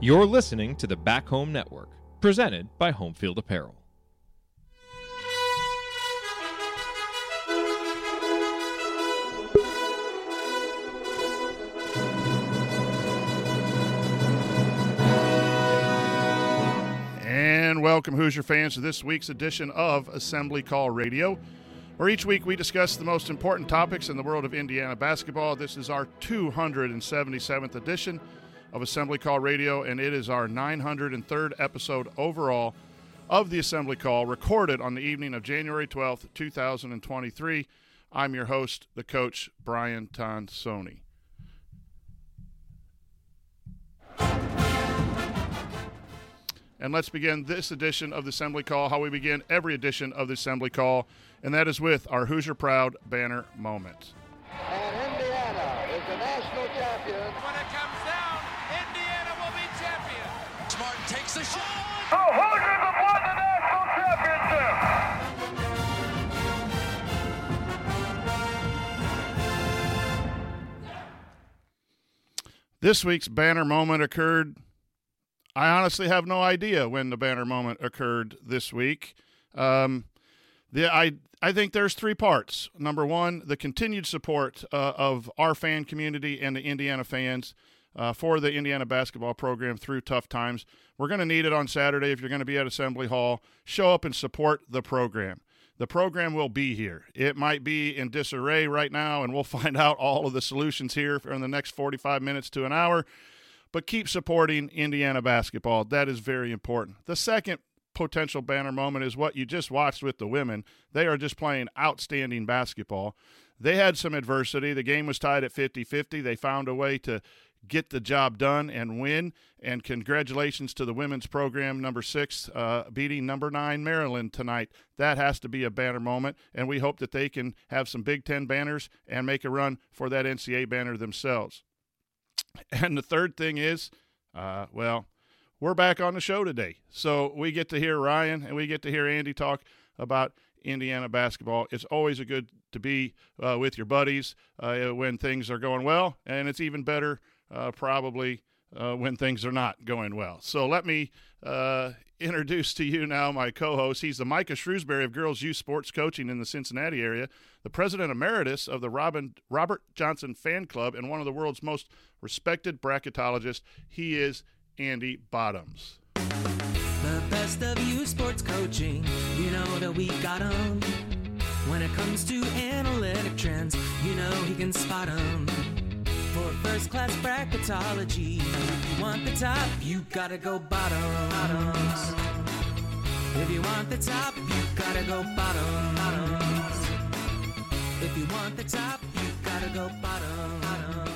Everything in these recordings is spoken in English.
You're listening to the Back Home Network, presented by Homefield Apparel. And welcome, Hoosier fans, to this week's edition of Assembly Call Radio, where each week we discuss the most important topics in the world of Indiana basketball. This is our 277th edition of Assembly Call Radio, and it is our 903rd episode overall of the Assembly Call, recorded on the evening of January 12th, 2023. I'm your host, the coach, Brian Tonsoni. And let's begin this edition of the Assembly Call, how we begin every edition of the Assembly Call, and that is with our Hoosier Proud banner moment. And Indiana is the national champion. When it comes down, Indiana will be champion. Smart takes the shot. The Hoosiers have won the national championship. This week's banner moment occurred. I honestly have no idea when the banner moment occurred this week. I think there's three parts. Number one, the continued support of our fan community and the Indiana fans for the Indiana basketball program through tough times. We're going to need it on Saturday. If you're going to be at Assembly Hall, show up and support the program. The program will be here. It might be in disarray right now, and we'll find out all of the solutions here in the next 45 minutes to an hour. But keep supporting Indiana basketball. That is very important. The second potential banner moment is what you just watched with the women. They are just playing outstanding basketball. They had some adversity. The game was tied at 50-50. They found a way to get the job done and win. And congratulations to the women's program, number 6, beating number 9 Maryland tonight. That has to be a banner moment, and we hope that they can have some Big Ten banners and make a run for that NCAA banner themselves. And the third thing is, we're back on the show today. So we get to hear Ryan and we get to hear Andy talk about Indiana basketball. It's always good to be with your buddies when things are going well, and it's even better probably when things are not going well. So let me introduce to you now my co-host. He's the Micah Shrewsbury of Girls Youth Sports Coaching in the Cincinnati area, the president emeritus of the Robert Johnson Fan Club, and one of the world's most respected bracketologists. He is Andy Bottoms. The best of youth sports coaching, you know that we got 'em. When it comes to analytic trends, you know he can spot 'em. For first-class bracketology, if you want the top, you gotta go bottoms. If you want the top, you gotta go bottoms. If you want the top, you gotta go bottoms.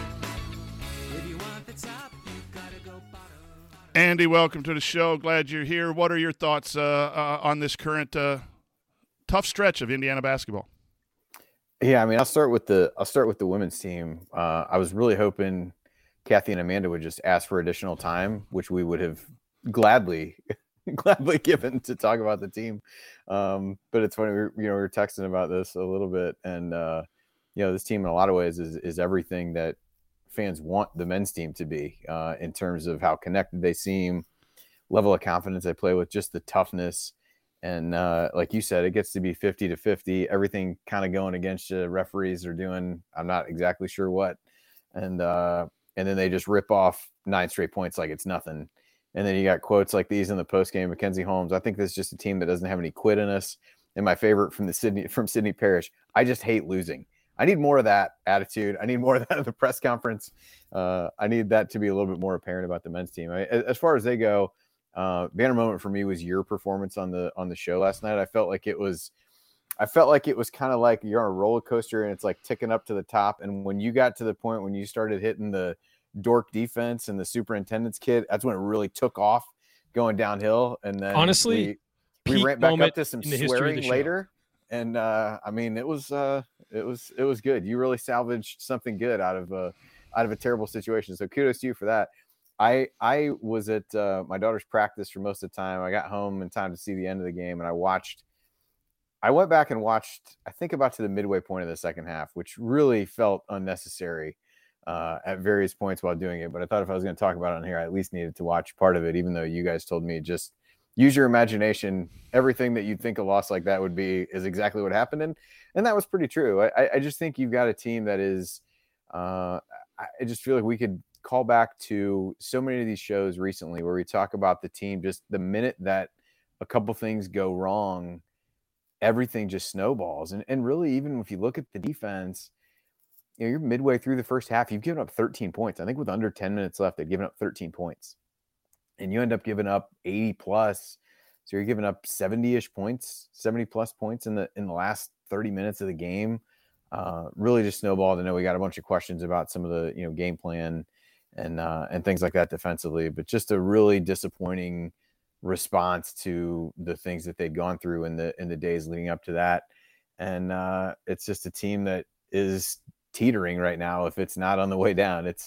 If you want the top, you gotta go bottoms. Andy, welcome to the show. Glad you're here. What are your thoughts on this current tough stretch of Indiana basketball? Yeah, I mean, I'll start with the women's team. I was really hoping Kathy and Amanda would just ask for additional time, which we would have gladly given to talk about the team. But it's funny, we were texting about this a little bit, and this team in a lot of ways is everything that fans want the men's team to be in terms of how connected they seem, level of confidence they play with, just the toughness. And like you said, it gets to be 50-50, everything kind of going against you. Referees are doing, I'm not exactly sure what. And then they just rip off 9 straight points like it's nothing. And then you got quotes like these in the postgame, Mackenzie Holmes. I think this is just a team that doesn't have any quit in us. And my favorite from Sydney Parrish, I just hate losing. I need more of that attitude. I need more of that at the press conference. I need that to be a little bit more apparent about the men's team. As far as they go, banner moment for me was your performance on the show last night. I felt like it was kind of like you're on a roller coaster and it's like ticking up to the top. And when you got to the point when you started hitting the dork defense and the superintendent's kid, that's when it really took off going downhill. And then honestly, we ran back up to some swearing later. And I mean, it was good. You really salvaged something good out of a terrible situation. So kudos to you for that. I was at my daughter's practice for most of the time. I got home in time to see the end of the game, and I went back and watched, I think about to the midway point of the second half, which really felt unnecessary. at various points while doing it. But I thought if I was going to talk about it on here, I at least needed to watch part of it, even though you guys told me just use your imagination. Everything that you'd think a loss like that would be is exactly what happened. And that was pretty true. I just think you've got a team that is I just feel like we could call back to so many of these shows recently where we talk about the team, just the minute that a couple things go wrong, everything just snowballs. And really, even if you look at the defense, you're midway through the first half, you've given up 13 points. I think with under 10 minutes left, they've given up 13 points. And you end up giving up 80 plus. So you're giving up 70-ish points, 70 plus points in the last 30 minutes of the game. Really just snowballed. I know we got a bunch of questions about some of the, game plan and things like that defensively, but just a really disappointing response to the things that they'd gone through in the days leading up to that. And it's just a team that is teetering right now. If it's not on the way down, it's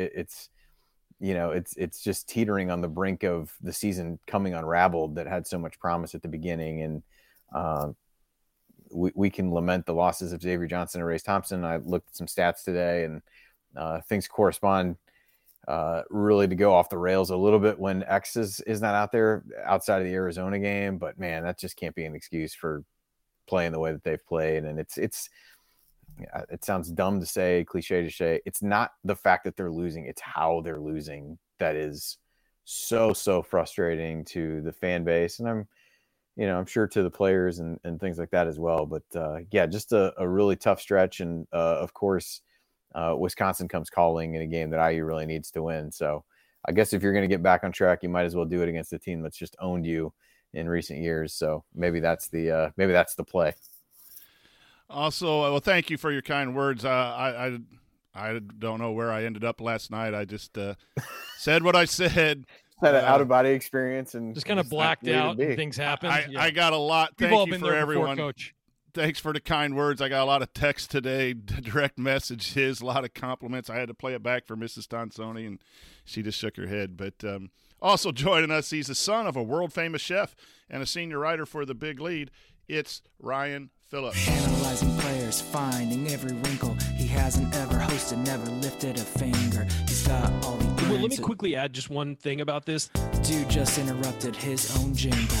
just teetering on the brink of the season coming unraveled that had so much promise at the beginning. And we can lament the losses of Xavier Johnson and Race Thompson. I looked at some stats today, and things correspond really to go off the rails a little bit when X is not out there outside of the Arizona game. But man, that just can't be an excuse for playing the way that they've played. And it sounds dumb to say, cliche to say, it's not the fact that they're losing, it's how they're losing that is so frustrating to the fan base. And I'm sure to the players and things like that as well. But just a really tough stretch. And of course, Wisconsin comes calling in a game that IU really needs to win. So I guess if you're going to get back on track, you might as well do it against a team that's just owned you in recent years. So maybe that's the play. Also, well, thank you for your kind words. I don't know where I ended up last night. I just said what I said. Had an out-of-body experience and just kind of blacked out and things happened. I got a lot. People thank have you been for there everyone. before, Coach. Thanks for the kind words. I got a lot of texts today, direct messages, a lot of compliments. I had to play it back for Mrs. Tonsoni, and she just shook her head. But also joining us, he's the son of a world-famous chef and a senior writer for The Big Lead. It's Ryan Phillips. Analyzing players, finding every wrinkle. He hasn't ever hosted, never lifted a finger. He's got all the Well, let me quickly add just one thing about this. Dude just interrupted his own jingle.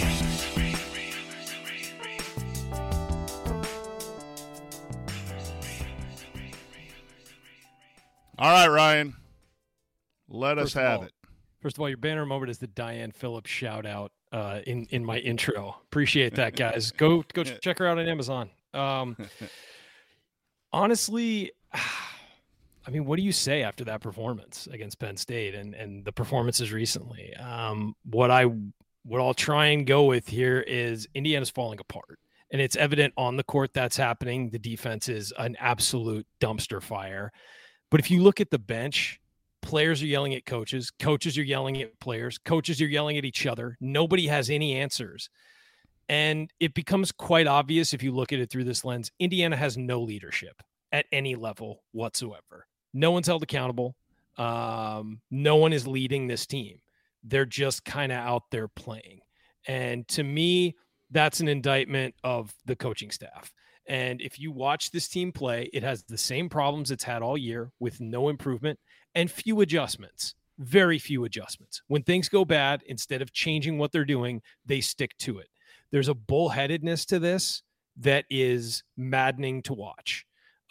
All right, Ryan. Let us have it. First of all, your banner moment is the Diane Phillips shout out in my intro. Appreciate that, guys. Go check her out on Amazon. Honestly, I mean, what do you say after that performance against Penn State and the performances recently? What I'll try and go with here is Indiana's falling apart. And it's evident on the court that's happening. The defense is an absolute dumpster fire. But if you look at the bench, players are yelling at coaches. Coaches are yelling at players. Coaches are yelling at each other. Nobody has any answers. And it becomes quite obvious if you look at it through this lens. Indiana has no leadership at any level whatsoever. No one's held accountable. No one is leading this team. They're just kind of out there playing. And to me, that's an indictment of the coaching staff. And if you watch this team play, it has the same problems it's had all year with no improvement and few adjustments, very few adjustments. When things go bad, instead of changing what they're doing, they stick to it. There's a bullheadedness to this that is maddening to watch.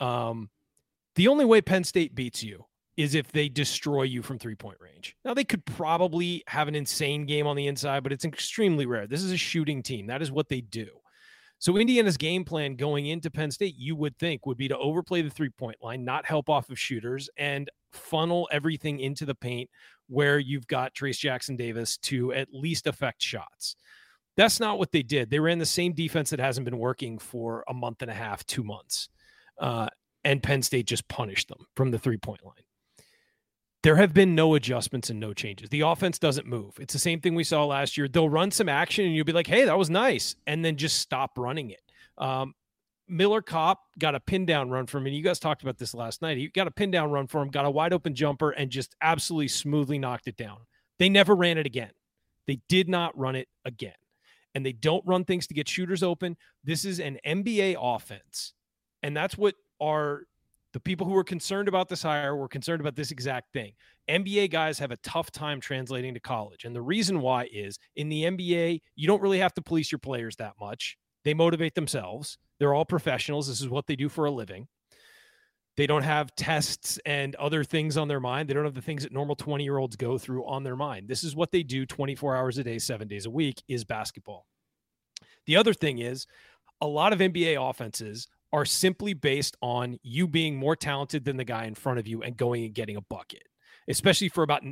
The only way Penn State beats you is if they destroy you from three-point range. Now, they could probably have an insane game on the inside, but it's extremely rare. This is a shooting team. That is what they do. So Indiana's game plan going into Penn State, you would think, would be to overplay the three-point line, not help off of shooters, and funnel everything into the paint where you've got Trace Jackson Davis to at least affect shots. That's not what they did. They ran the same defense that hasn't been working for a month and a half, 2 months. And Penn State just punished them from the three-point line. There have been no adjustments and no changes. The offense doesn't move. It's the same thing we saw last year. They'll run some action and you'll be like, hey, that was nice. And then just stop running it. Miller Kopp got a pin down run from him. You guys talked about this last night. He got a pin down run for him, got a wide open jumper and just absolutely smoothly knocked it down. They never ran it again. They did not run it again. And they don't run things to get shooters open. This is an NBA offense. And that's what our The people who were concerned about this hire were concerned about this exact thing. NBA guys have a tough time translating to college. And the reason why is in the NBA, you don't really have to police your players that much. They motivate themselves. They're all professionals. This is what they do for a living. They don't have tests and other things on their mind. They don't have the things that normal 20-year-olds go through on their mind. This is what they do 24 hours a day, 7 days a week, is basketball. The other thing is a lot of NBA offenses are simply based on you being more talented than the guy in front of you and going and getting a bucket, especially for about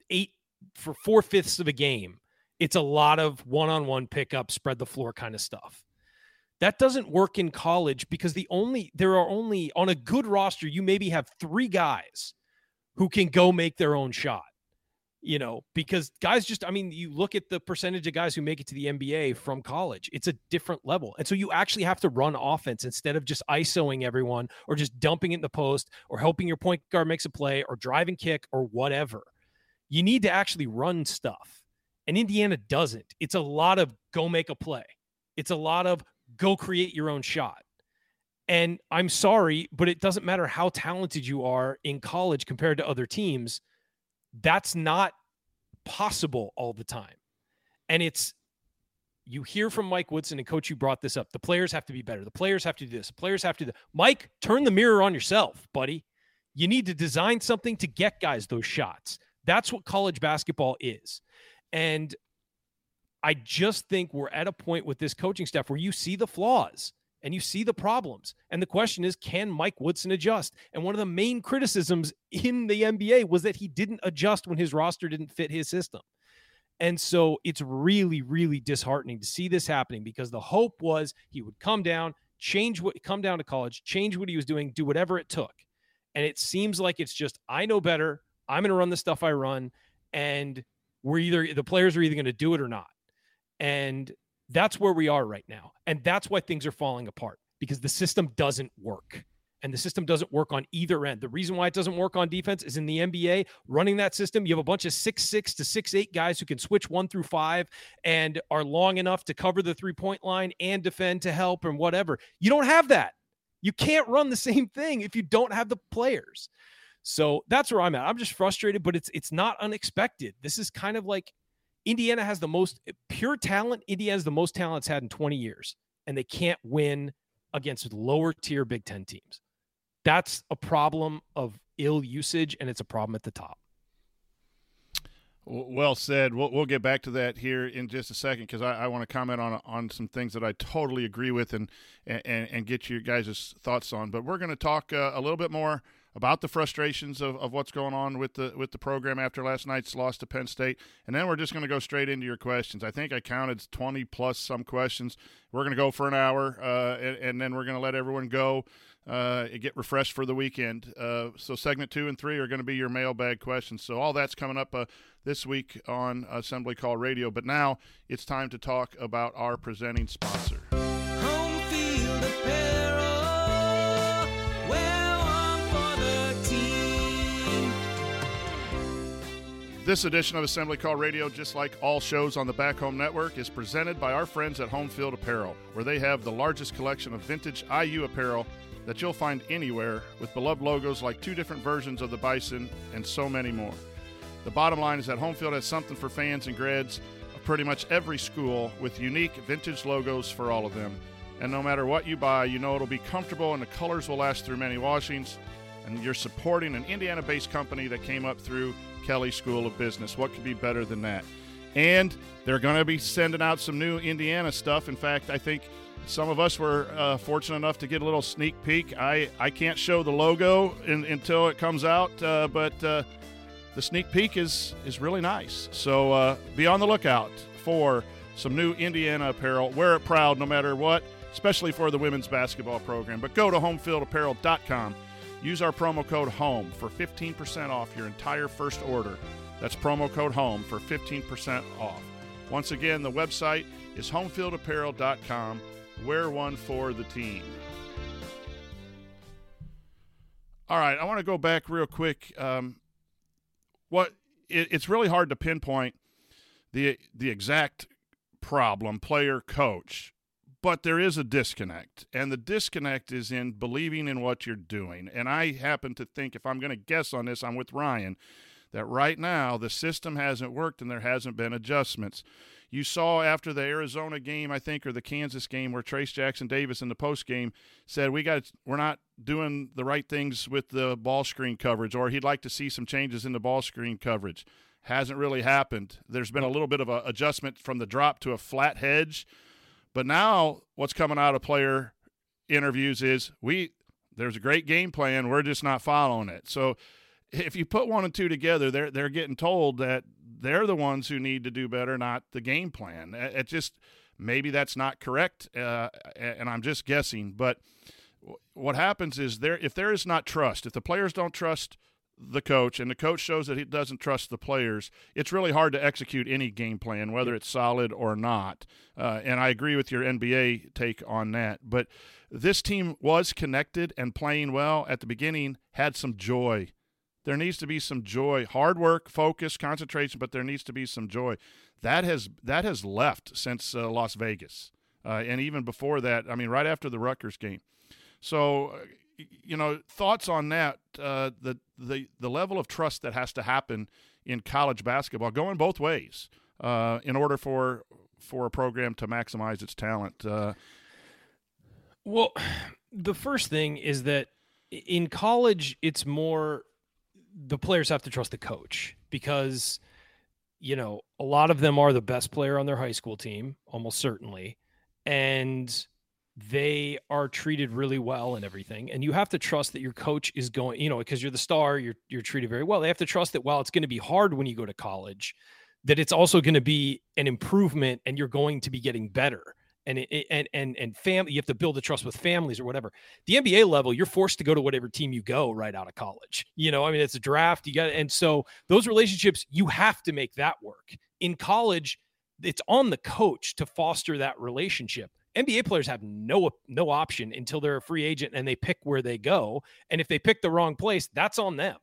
4/5 of a game. It's a lot of one-on-one pickup, spread the floor kind of stuff. That doesn't work in college because there are only on a good roster, you maybe have 3 guys who can go make their own shot, because guys you look at the percentage of guys who make it to the NBA from college, it's a different level. And so you actually have to run offense instead of just ISOing everyone or just dumping it in the post or helping your point guard makes a play or drive and kick or whatever. You need to actually run stuff. And Indiana doesn't. It's a lot of go make a play. It's a lot of go create your own shot. And I'm sorry, but it doesn't matter how talented you are in college compared to other teams. That's not possible all the time. And you hear from Mike Woodson, and Coach, you brought this up. The players have to be better. The players have to do this. The players have to do that. Mike, turn the mirror on yourself, buddy. You need to design something to get guys those shots. That's what college basketball is. And I just think we're at a point with this coaching staff where you see the flaws and you see the problems. And the question is, can Mike Woodson adjust? And one of the main criticisms in the NBA was that he didn't adjust when his roster didn't fit his system. And so it's really, really disheartening to see this happening because the hope was he would come down to college, change what he was doing, do whatever it took. And it seems like it's just, I know better. I'm going to run the stuff I run. And the players are either going to do it or not. And that's where we are right now. And that's why things are falling apart, because the system doesn't work. And the system doesn't work on either end. The reason why it doesn't work on defense is in the NBA, running that system, you have a bunch of 6'6" to 6'8" guys who can switch 1 through 5 and are long enough to cover the 3-point line and defend to help and whatever. You don't have that. You can't run the same thing if you don't have the players. So that's where I'm at. I'm just frustrated, but it's not unexpected. This is kind of like Indiana has the most pure talent. Indiana has the most talent it's had in 20 years, and they can't win against lower tier Big Ten teams. That's a problem of ill usage, and it's a problem at the top. Well said. We'll get back to that here in just a second because I want to comment on some things that I totally agree with and get your guys' thoughts on. But we're going to talk a little bit more about the frustrations of what's going on with the program after last night's loss to Penn State. And then we're just going to go straight into your questions. I think I counted 20 plus some questions. We're going to go for an hour, and then we're going to let everyone go, get refreshed for the weekend. So segment 2 and 3 are going to be your mailbag questions. So all that's coming up this week on Assembly Call Radio. But now it's time to talk about our presenting sponsor. Home Field Apparel, wear one for the team. This edition of Assembly Call Radio, just like all shows on the Back Home Network, is presented by our friends at Home Field Apparel, where they have the largest collection of vintage IU apparel that you'll find anywhere, with beloved logos like 2 different versions of the Bison and so many more. The bottom line is that Home Field has something for fans and grads of pretty much every school, with unique vintage logos for all of them. And no matter what you buy, you know it'll be comfortable and the colors will last through many washings. And you're supporting an Indiana-based company that came up through Kelley School of Business. What could be better than that? And they're going to be sending out some new Indiana stuff. In fact, I think some of us were fortunate enough to get a little sneak peek. I can't show the logo until it comes out, but the sneak peek is really nice. So be on the lookout for some new Indiana apparel. Wear it proud no matter what, especially for the women's basketball program. But go to homefieldapparel.com. Use our promo code HOME for 15% off your entire first order. That's promo code HOME for 15% off. Once again, the website is homefieldapparel.com. Wear one for the team. All right, I want to go back real quick. It's really hard to pinpoint the exact problem, player, coach, But there is a disconnect, and the disconnect is in believing in what you're doing. And I happen to think, if I'm going to guess on this, I'm with Ryan, that right now the system hasn't worked and there hasn't been adjustments. You saw after the Arizona game, I think, or the Kansas game, where Trace Jackson Davis in the post game said we're not doing the right things with the ball screen coverage, or he'd like to see some changes in the ball screen coverage. Hasn't really happened. There's been a little bit of an adjustment from the drop to a flat hedge, but now what's coming out of player interviews is there's a great game plan, we're just not following it. So if you put 1 and 2 together, they're getting told that they're the ones who need to do better, not the game plan. It just, maybe that's not correct, and I'm just guessing. But what happens is if there is not trust, if the players don't trust the coach and the coach shows that he doesn't trust the players, it's really hard to execute any game plan, whether it's solid or not. And I agree with your NBA take on that. But this team was connected and playing well at the beginning, had some joy. There needs to be some joy, hard work, focus, concentration, but there needs to be some joy. That has left since Las Vegas, and even before that. I mean, right after the Rutgers game. So, thoughts on that? The level of trust that has to happen in college basketball, going both ways, in order for a program to maximize its talent. Well, the first thing is that in college, it's more. The players have to trust the coach because, a lot of them are the best player on their high school team, almost certainly. And they are treated really well and everything. And you have to trust that your coach is going, because you're the star, you're treated very well. They have to trust that while it's going to be hard when you go to college, that it's also going to be an improvement and you're going to be getting better. And family, you have to build the trust with families or whatever. The NBA level, you're forced to go to whatever team you go right out of college. It's a draft. And so those relationships, you have to make that work. In college, it's on the coach to foster that relationship. NBA players have no option until they're a free agent and they pick where they go. And if they pick the wrong place, that's on them.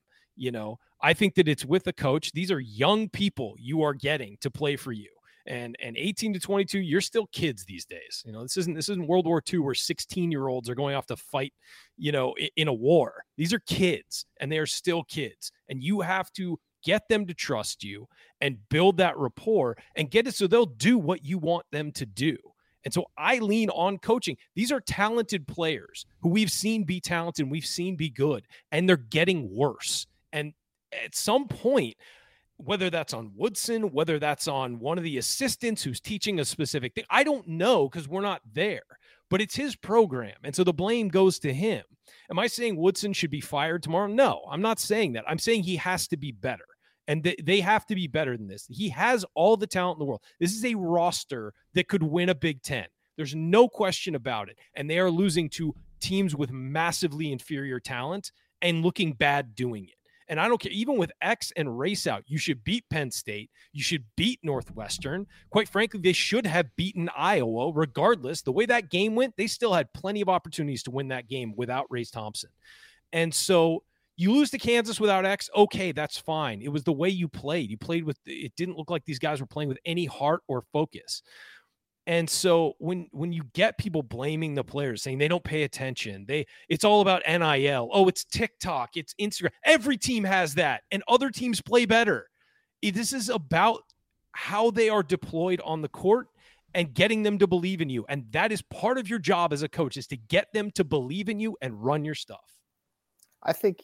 I think that it's with the coach. These are young people you are getting to play for you. And 18 to 22, you're still kids these days. This isn't World War II where 16-year-olds are going off to fight, in a war. These are kids, and they are still kids. And you have to get them to trust you and build that rapport and get it so they'll do what you want them to do. And so I lean on coaching. These are talented players who we've seen be talented and we've seen be good, and they're getting worse. And at some point, whether that's on Woodson, whether that's on one of the assistants who's teaching a specific thing, I don't know because we're not there, but it's his program. And so the blame goes to him. Am I saying Woodson should be fired tomorrow? No, I'm not saying that. I'm saying he has to be better, and they have to be better than this. He has all the talent in the world. This is a roster that could win a Big Ten. There's no question about it. And they are losing to teams with massively inferior talent and looking bad doing it. And I don't care, even with X and race out, you should beat Penn State. You should beat Northwestern. Quite frankly, they should have beaten Iowa regardless. The way that game went, they still had plenty of opportunities to win that game without Race Thompson. And so you lose to Kansas without X, okay, that's fine. It was the way you played. You played with, it didn't look like these guys were playing with any heart or focus. And so when you get people blaming the players, saying they don't pay attention, it's all about NIL. Oh, it's TikTok, it's Instagram. Every team has that, and other teams play better. This is about how they are deployed on the court and getting them to believe in you. And that is part of your job as a coach, is to get them to believe in you and run your stuff. I think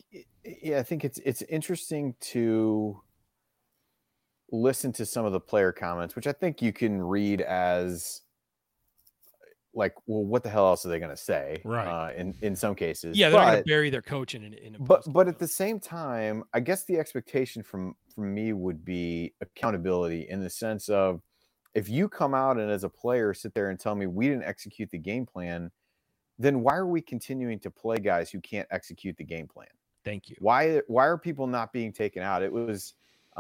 it's interesting to listen to some of the player comments, which I think you can read as like, well, what the hell else are they going to say? Right. In some cases. Yeah. They're going to bury their coach in a but at the same time, I guess the expectation from me would be accountability, in the sense of, if you come out and as a player sit there and tell me we didn't execute the game plan, then why are we continuing to play guys who can't execute the game plan? Thank you. Why are people not being taken out? It was,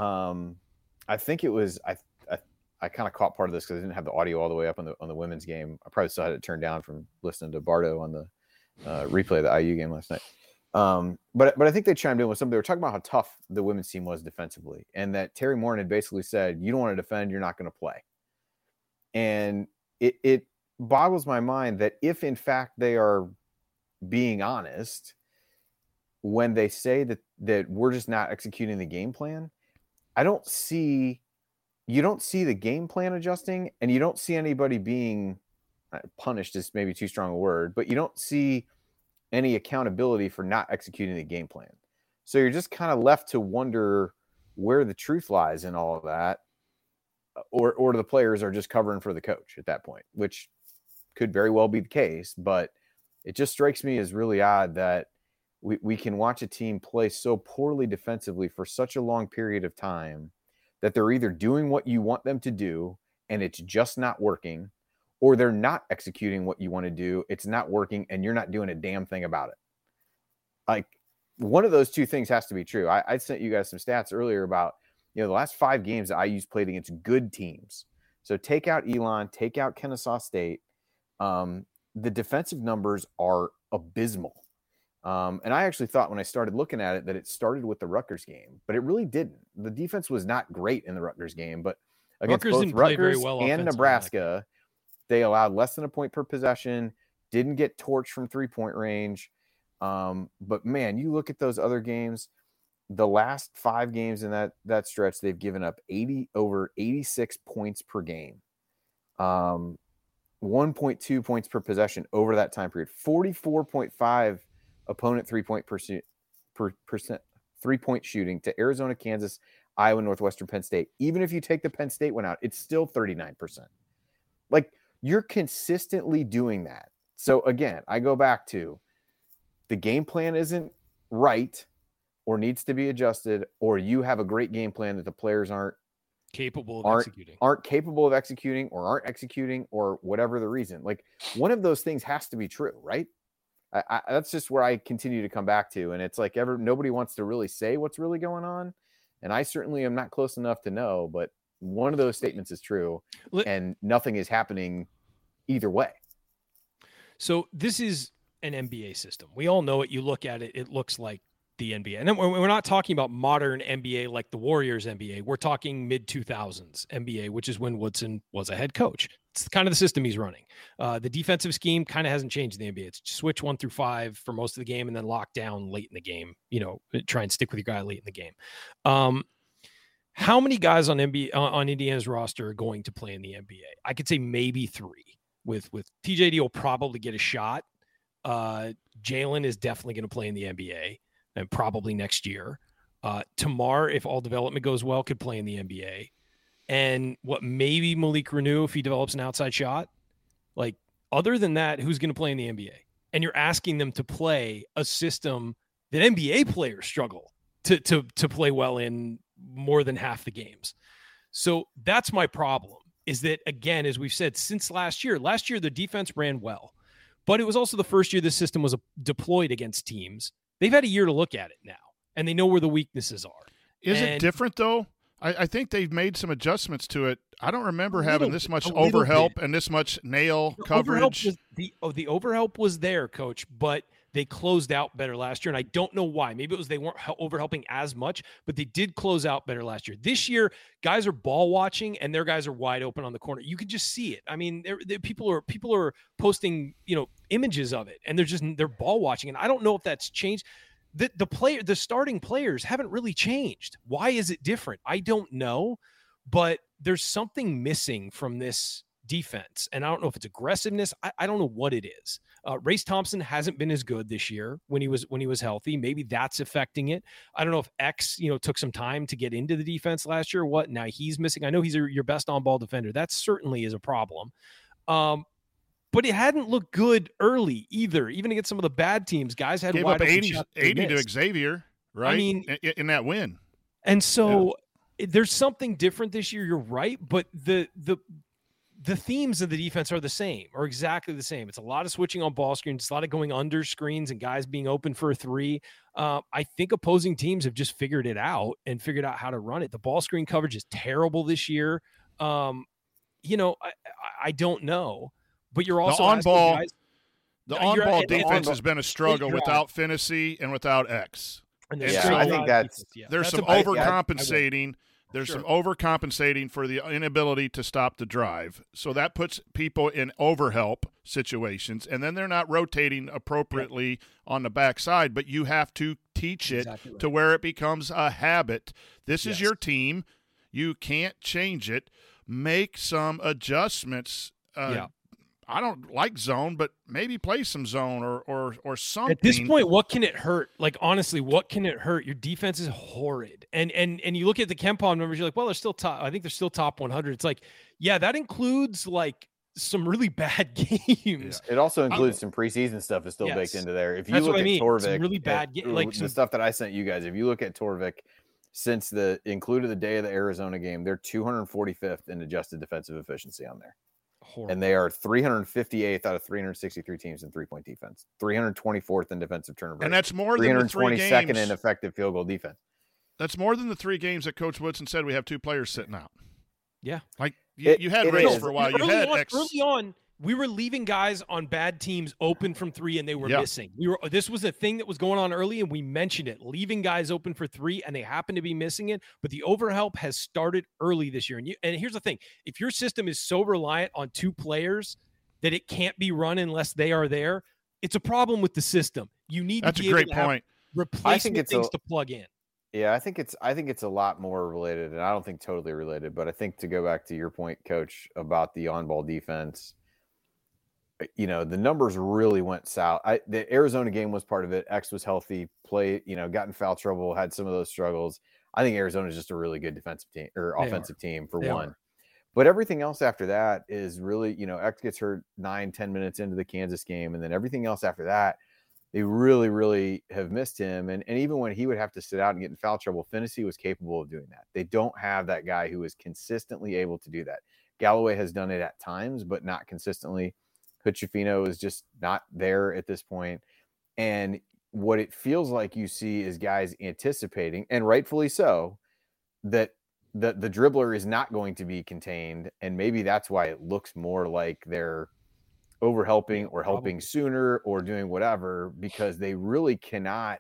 I think it was, I kind of caught part of this because I didn't have the audio all the way up on the women's game. I probably still had it turned down from listening to Bardo on the replay of the IU game last night. But I think they chimed in with something. They were talking about how tough the women's team was defensively, and that Terry Morin had basically said, you don't want to defend, you're not going to play. And it boggles my mind that if in fact they are being honest when they say that we're just not executing the game plan, you don't see the game plan adjusting, and you don't see anybody being punished is maybe too strong a word, but you don't see any accountability for not executing the game plan. So you're just kind of left to wonder where the truth lies in all of that, or the players are just covering for the coach at that point, which could very well be the case. But it just strikes me as really odd that we can watch a team play so poorly defensively for such a long period of time that they're either doing what you want them to do and it's just not working, or they're not executing what you want to do, it's not working, and you're not doing a damn thing about it. Like, one of those two things has to be true. I sent you guys some stats earlier about, the last 5 games that IU's played against good teams. So take out Elon, take out Kennesaw State. The defensive numbers are abysmal. And I actually thought when I started looking at it that it started with the Rutgers game, but it really didn't. The defense was not great in the Rutgers game, but against both Rutgers and Nebraska, they allowed less than a point per possession, didn't get torched from 3-point range. But man, you look at those other games, the last 5 games in that stretch, they've given up over 86 points per game. 1.2 points per possession over that time period, 44.5 opponent 3-point shooting to Arizona, Kansas, Iowa, Northwestern, Penn State. Even if you take the Penn State one out, it's still 39%. Like, you're consistently doing that. So again, I go back to the game plan isn't right or needs to be adjusted, or you have a great game plan that the players aren't capable of executing or aren't executing, or whatever the reason. Like, one of those things has to be true, right? That's just where I continue to come back to. And it's like nobody wants to really say what's really going on. And I certainly am not close enough to know, but one of those statements is true, and nothing is happening either way. So this is an NBA system. We all know it. You look at it, it looks like the NBA. And we're not talking about modern NBA like the Warriors NBA. We're talking mid-2000s NBA, which is when Woodson was a head coach. It's kind of the system he's running. The defensive scheme kind of hasn't changed in the NBA. It's switch 1 through 5 for most of the game and then lock down late in the game. Try and stick with your guy late in the game. How many guys on Indiana's roster are going to play in the NBA? I could say maybe 3. With TJD will probably get a shot. Jalen is definitely going to play in the NBA and probably next year. Tamar, if all development goes well, could play in the NBA. And maybe Malik Renew if he develops an outside shot. Like, other than that, who's going to play in the NBA? And you're asking them to play a system that NBA players struggle to play well in more than half the games. So that's my problem, is that, again, as we've said, since last year the defense ran well, but it was also the first year this system was deployed against teams. They've had a year to look at it now, and they know where the weaknesses are. Is it different, though? I think they've made some adjustments to it. I don't remember having this much overhelp and this much nail coverage. The overhelp was there, Coach, but they closed out better last year, and I don't know why. Maybe it was they weren't overhelping as much, but they did close out better last year. This year, guys are ball watching, and their guys are wide open on the corner. You can just see it. I mean, people are posting images of it, and they're ball watching, and I don't know if that's changed. The starting players haven't really changed. Why is it different? I don't know, but there's something missing from this defense, and I don't know if it's aggressiveness. I don't know what it is. Race Thompson hasn't been as good this year when he was healthy. Maybe that's affecting it. I don't know if X took some time to get into the defense last year or what. Now he's missing. I know he's your best on-ball defender. That certainly is a problem. But it hadn't looked good early either. Even against some of the bad teams, guys had gave wide up open 80 to Xavier, right? I mean, in that win. And so there's something different this year. You're right, but the themes of the defense are the same, or exactly the same. It's a lot of switching on ball screens, it's a lot of going under screens and guys being open for a 3. I think opposing teams have just figured it out and figured out how to run it. The ball screen coverage is terrible this year. I don't know. But you're also the on-ball defense has been a struggle without Phinisee and without X. I think there's some overcompensating There's Sure. some overcompensating for the inability to stop the drive. So that puts people in overhelp situations, and then they're not rotating appropriately on the backside, but you have to teach it Exactly right. to where it becomes a habit. This is Yes. your team. You can't change it. Make some adjustments. Yeah. I don't like zone, but maybe play some zone or something. At this point, what can it hurt? Like, honestly, what can it hurt? Your defense is horrid. And you look at the KenPom numbers, you're like, well, they're still top. I think they're still top 100. It's like, yeah, that includes like some really bad games. It also includes some preseason stuff that's still baked Yes. into there. If you That's look what I at mean. Torvik, Some really bad like the some, stuff that I sent you guys, if you look at Torvik since included the day of the Arizona game, they're 245th in adjusted defensive efficiency on there. horrible. And they are 358th out of 363 teams in 3-point defense, 324th in defensive turnover, and that's more than the 3 322nd games. in effective field goal defense. That's more than the 3 games that Coach Woodson said we have 2 players sitting out. Yeah. Like you had it Race is. for a while. You early had on, X. early on, we were leaving guys on bad teams open from 3 and they were Yeah. missing. This was a thing that was going on early and we mentioned it, leaving guys open for 3 and they happen to be missing it. But the overhelp has started early this year. And here's the thing. If your system is so reliant on 2 players that it can't be run unless they are there, it's a problem with the system. You need That's to a be able great to have point. replacement things to plug in. Yeah, I think it's a lot more related, and I don't think totally related, but I think to go back to your point, Coach, about the on-ball defense, the numbers really went south. The Arizona game was part of it. X was healthy, got in foul trouble, had some of those struggles. I think Arizona is just a really good defensive team or offensive team for one. Are. But everything else after that is really, X gets hurt 9-10 minutes into the Kansas game, and then everything else after that, they really, really have missed him. And even when he would have to sit out and get in foul trouble, Finney was capable of doing that. They don't have that guy who is consistently able to do that. Galloway has done it at times, but not consistently. Huchefino is just not there at this point. And what it feels like you see is guys anticipating, and rightfully so, that the dribbler is not going to be contained. And maybe that's why it looks more like they're overhelping or helping sooner or doing whatever, because they really cannot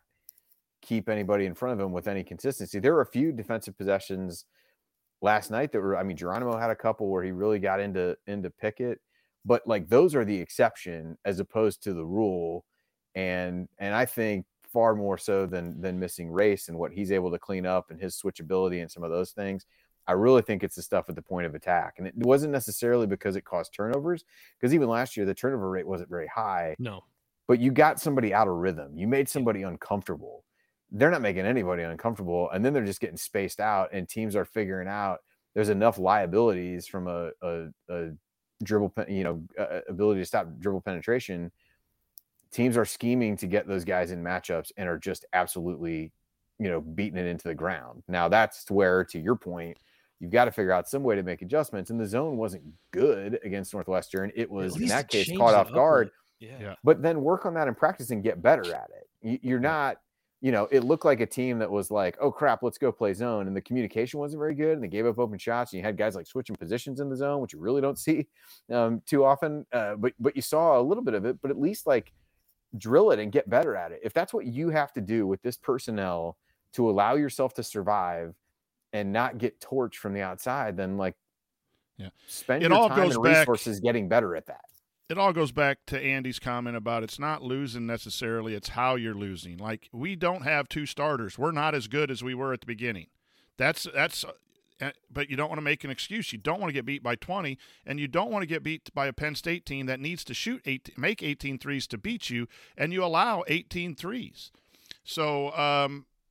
keep anybody in front of them with any consistency. There were a few defensive possessions last night that were, Geronimo had a couple where he really got into Pickett, but like those are the exception as opposed to the rule. And I think far more so than missing Race and what he's able to clean up and his switchability and some of those things. I really think it's the stuff at the point of attack. And it wasn't necessarily because it caused turnovers, because even last year, the turnover rate wasn't very high. No. But you got somebody out of rhythm. You made somebody uncomfortable. They're not making anybody uncomfortable. And then they're just getting spaced out, and teams are figuring out there's enough liabilities from a dribble, ability to stop dribble penetration. Teams are scheming to get those guys in matchups and are just absolutely, beating it into the ground. Now that's where, to your point, you've got to figure out some way to make adjustments. And the zone wasn't good against Northwestern. It was, in that case, caught off guard. Yeah. But then work on that in practice and get better at it. You're not, it looked like a team that was like, oh, crap, let's go play zone. And the communication wasn't very good. And they gave up open shots. And you had guys like switching positions in the zone, which you really don't see too often. But you saw a little bit of it. But at least like drill it and get better at it. If that's what you have to do with this personnel to allow yourself to survive and not get torched from the outside, then spend your time and resources getting better at that. It all goes back to Andy's comment about it's not losing necessarily, it's how you're losing. Like, we don't have 2 starters. We're not as good as we were at the beginning. That's but you don't want to make an excuse. You don't want to get beat by 20, and you don't want to get beat by a Penn State team that needs to make 18 threes to beat you, and you allow 18 threes. So,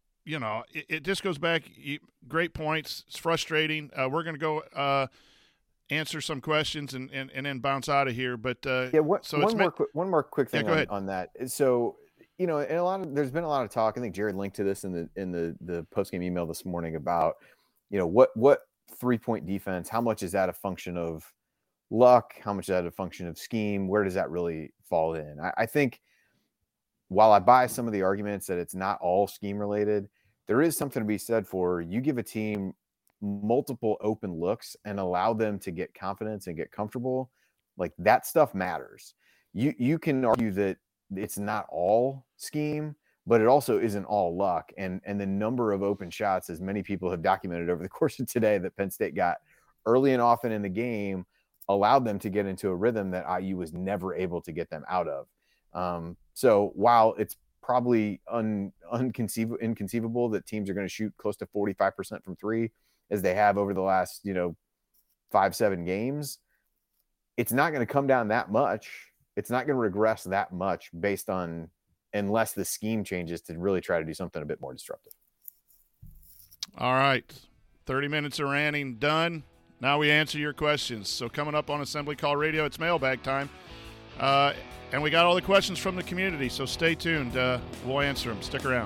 it just goes back. Great points. It's frustrating. We're going to go answer some questions and then bounce out of here. But one more quick thing on that. So, and there's been a lot of talk. I think Jared linked to this in the postgame email this morning about, what 3-point defense, how much is that a function of luck? How much is that a function of scheme? Where does that really fall in? I think while I buy some of the arguments that it's not all scheme related, there is something to be said for you give a team multiple open looks and allow them to get confidence and get comfortable. Like, that stuff matters. You can argue that it's not all scheme, but it also isn't all luck. And the number of open shots, as many people have documented over the course of today, that Penn State got early and often in the game allowed them to get into a rhythm that IU was never able to get them out of. So while it's probably inconceivable that teams are going to shoot close to 45% from three as they have over the last, 5-7 games, it's not going to come down that much. It's not going to regress that much based on, unless the scheme changes to really try to do something a bit more disruptive. All right. 30 minutes of ranting done. Now we answer your questions. So coming up on Assembly Call Radio, it's mailbag time. And we got all the questions from the community, so stay tuned. We'll answer them. Stick around.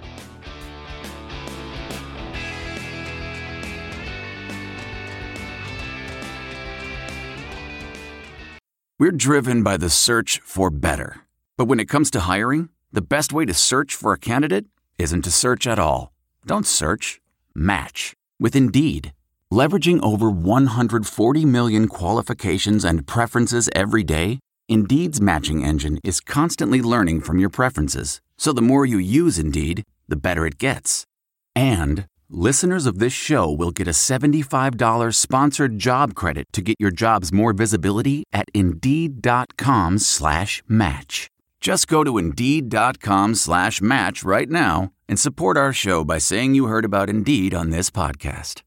We're driven by the search for better. But when it comes to hiring, the best way to search for a candidate isn't to search at all. Don't search. Match with Indeed. Leveraging over 140 million qualifications and preferences every day, Indeed's matching engine is constantly learning from your preferences. So the more you use Indeed, the better it gets. And listeners of this show will get a $75 sponsored job credit to get your jobs more visibility at Indeed.com/match. Just go to Indeed.com/match right now and support our show by saying you heard about Indeed on this podcast.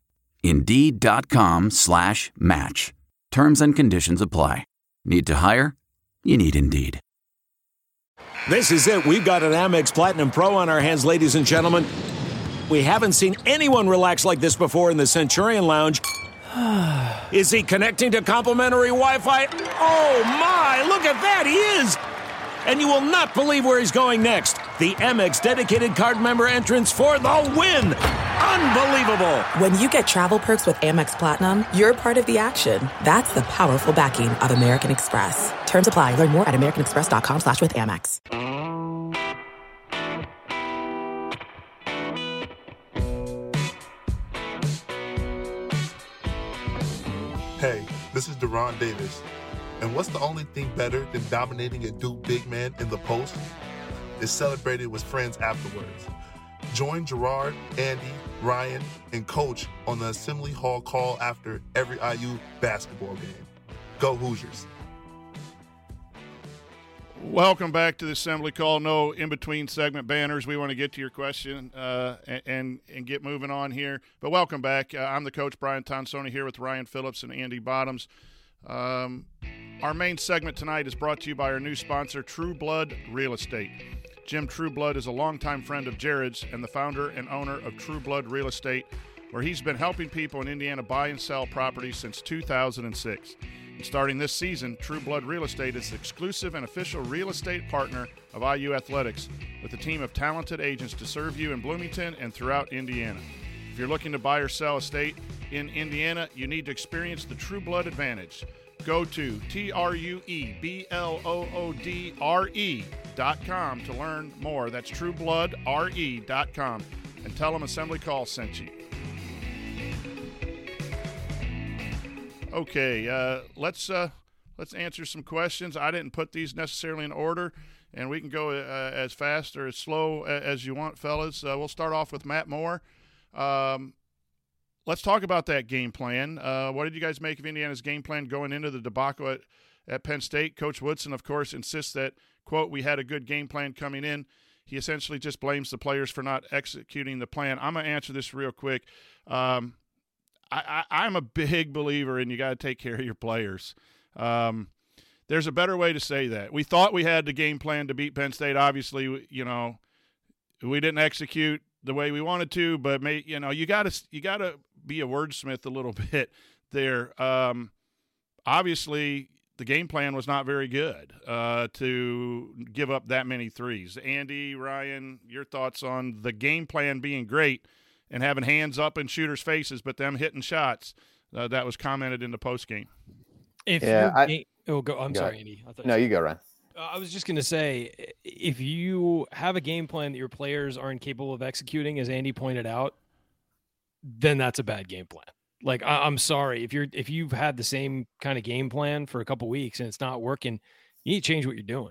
Indeed.com/match. Terms and conditions apply. Need to hire? You need Indeed. This is it. We've got an Amex Platinum Pro on our hands, ladies and gentlemen. We haven't seen anyone relax like this before in the Centurion Lounge. Is he connecting to complimentary Wi-Fi? Oh, my. Look at that. He is. And you will not believe where he's going next. The Amex dedicated card member entrance for the win. Unbelievable. When you get travel perks with Amex Platinum, you're part of the action. That's the powerful backing of American Express. Terms apply. Learn more at americanexpress.com/withAmex. Hey, this is Deron Davis. And what's the only thing better than dominating a Duke big man in the post? Is celebrating with friends afterwards. Join Gerard, Andy, Ryan, and Coach on the Assembly Hall call after every IU basketball game. Go Hoosiers. Welcome back to the Assembly Call. No in-between segment banners. We want to get to your question and get moving on here. But welcome back. I'm the coach, Brian Tonsoni, here with Ryan Phillips and Andy Bottoms. Our main segment tonight is brought to you by our new sponsor, True Blood Real Estate. Jim Trueblood is a longtime friend of Jared's and the founder and owner of True Blood Real Estate, where he's been helping people in Indiana buy and sell properties since 2006. And starting this season, True Blood Real Estate is the exclusive and official real estate partner of IU Athletics, with a team of talented agents to serve you in Bloomington and throughout Indiana. If you're looking to buy or sell estate in Indiana, you need to experience the True Blood advantage. Go to TrueBloodRE.com to learn more. That's TrueBloodRE.com. And tell them Assembly Call sent you. Okay, let's answer some questions. I didn't put these necessarily in order, and we can go as fast or as slow as you want, fellas. We'll start off with Matt Moore. Let's talk about that game plan. What did you guys make of Indiana's game plan going into the debacle at Penn State? Coach Woodson, of course, insists that, quote, we had a good game plan coming in. He essentially just blames the players for not executing the plan. I'm going to answer this real quick. I'm a big believer in you got to take care of your players. There's a better way to say that. We thought we had the game plan to beat Penn State. Obviously, we didn't execute the way we wanted to, but you got to be a wordsmith a little bit there. Obviously, the game plan was not very good to give up that many threes. Andy, Ryan, your thoughts on the game plan being great and having hands up in shooters' faces, but them hitting shots that was commented in the postgame. I'm sorry, Andy. No, you go, Ryan. I was just going to say, if you have a game plan that your players are incapable of executing, as Andy pointed out, then that's a bad game plan. Like, I'm sorry. If you've had the same kind of game plan for a couple weeks and it's not working, you need to change what you're doing.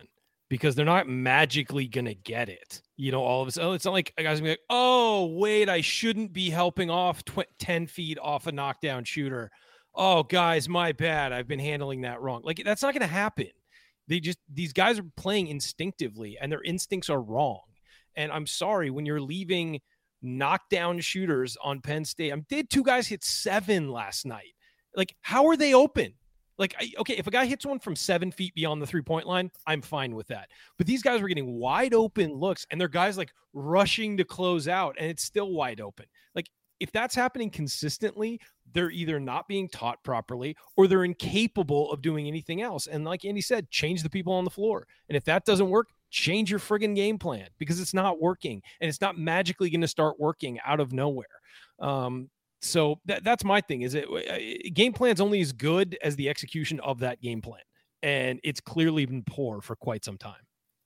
because they're not magically going to get it. All of a sudden, it's not like a guy's gonna be like, oh, wait, I shouldn't be helping off 10 feet off a knockdown shooter. Oh, guys, my bad. I've been handling that wrong. Like, that's not going to happen. These guys are playing instinctively, and their instincts are wrong. And I'm sorry, when you're leaving knockdown shooters on Penn State, did 2 guys hit 7 last night? Like, how are they open? Like, okay, if a guy hits one from 7 feet beyond the 3-point line, I'm fine with that. But these guys were getting wide open looks, and they're guys like rushing to close out, and it's still wide open. Like, if that's happening consistently, they're either not being taught properly or they're incapable of doing anything else. And like Andy said, change the people on the floor. And if that doesn't work, change your friggin' game plan, because it's not working, and it's not magically going to start working out of nowhere. So that's my thing. Is game plan's only as good as the execution of that game plan, and it's clearly been poor for quite some time.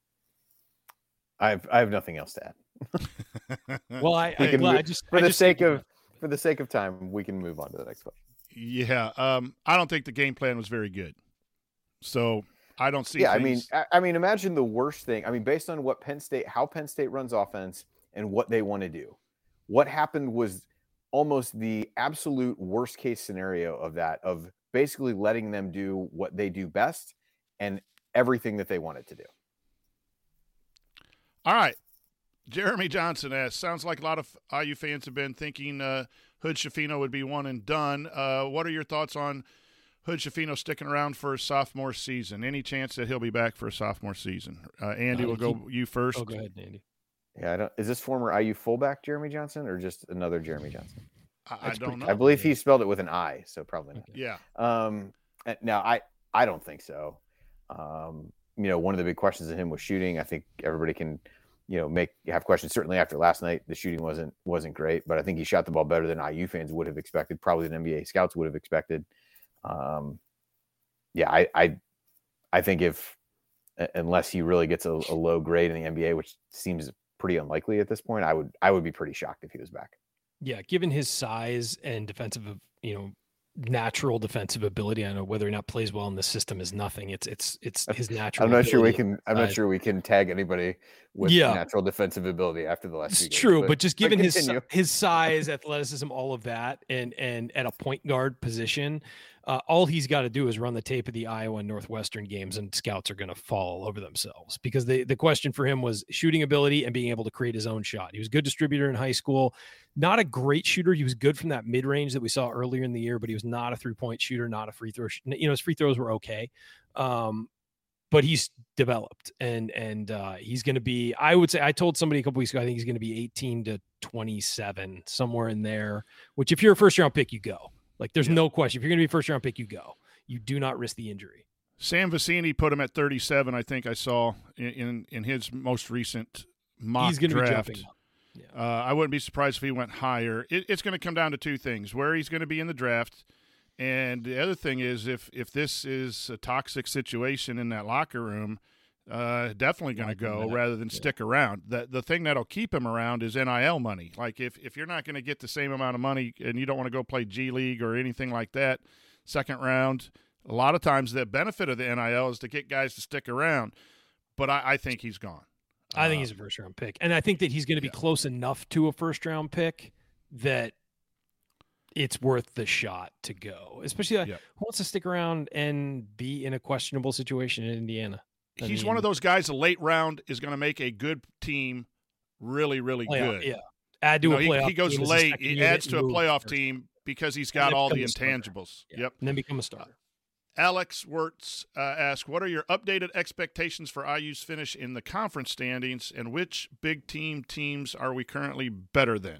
I have nothing else to add. Well, for the sake of time, we can move on to the next question. Yeah, I don't think the game plan was very good. So I don't see. Yeah, things... I mean, imagine the worst thing. I mean, based on how Penn State runs offense and what they want to do, what happened was almost the absolute worst case scenario of basically letting them do what they do best and everything that they wanted to do. All right. Jeremy Johnson asks, sounds like a lot of IU fans have been thinking Hood-Schifino would be one and done. What are your thoughts on Hood-Schifino sticking around for a sophomore season? Any chance that he'll be back for a sophomore season? Andy, we'll go you first. Oh, go ahead, Andy. Yeah, is this former IU fullback Jeremy Johnson or just another Jeremy Johnson? I don't know. I believe he spelled it with an I, so probably not. Yeah. No, I don't think so. One of the big questions of him was shooting. I think everybody can, have questions. Certainly after last night, the shooting wasn't great, but I think he shot the ball better than IU fans would have expected, probably than NBA scouts would have expected. I think unless he really gets a low grade in the NBA, which seems pretty unlikely at this point, I would be pretty shocked if he was back. Yeah, given his size and natural defensive ability, I know whether or not plays well in the system is nothing. It's his natural. I'm not sure we can tag anybody with natural defensive ability after the last. It's true, but just given his size, athleticism, all of that, and at a point guard position, all he's got to do is run the tape of the Iowa and Northwestern games, and scouts are going to fall all over themselves, because the question for him was shooting ability and being able to create his own shot. He was a good distributor in high school, not a great shooter. He was good from that mid range that we saw earlier in the year, but he was not a 3-point shooter, not a free throw. His free throws were okay, but he's developed, and he's going to be. I would say, I told somebody a couple weeks ago, I think he's going to be 18 to 27, somewhere in there. Which, if you're a first round pick, you go. Like, there's no question. If you're going to be a first-round pick, you go. You do not risk the injury. Sam Vecini put him at 37, I think I saw, in his most recent mock He's gonna draft. Be jumping up. Yeah. I wouldn't be surprised if he went higher. It's going to come down to two things: where he's going to be in the draft, and the other thing is if this is a toxic situation in that locker room, definitely going to go rather than stick around. The thing that'll keep him around is NIL money. Like, if you're not going to get the same amount of money and you don't want to go play G League or anything like that, second round, a lot of times the benefit of the NIL is to get guys to stick around. But I think he's gone. I think he's a first-round pick. And I think that he's going to be close enough to a first-round pick that it's worth the shot to go, especially who wants to stick around and be in a questionable situation in Indiana. He's one of those guys, a late round is going to make a good team really, really good. Yeah. Add to a playoff. He goes late. He adds to a playoff team because he's got all the intangibles. Yep. And then become a starter. Alex Wirtz asks, what are your updated expectations for IU's finish in the conference standings, and which Big teams are we currently better than?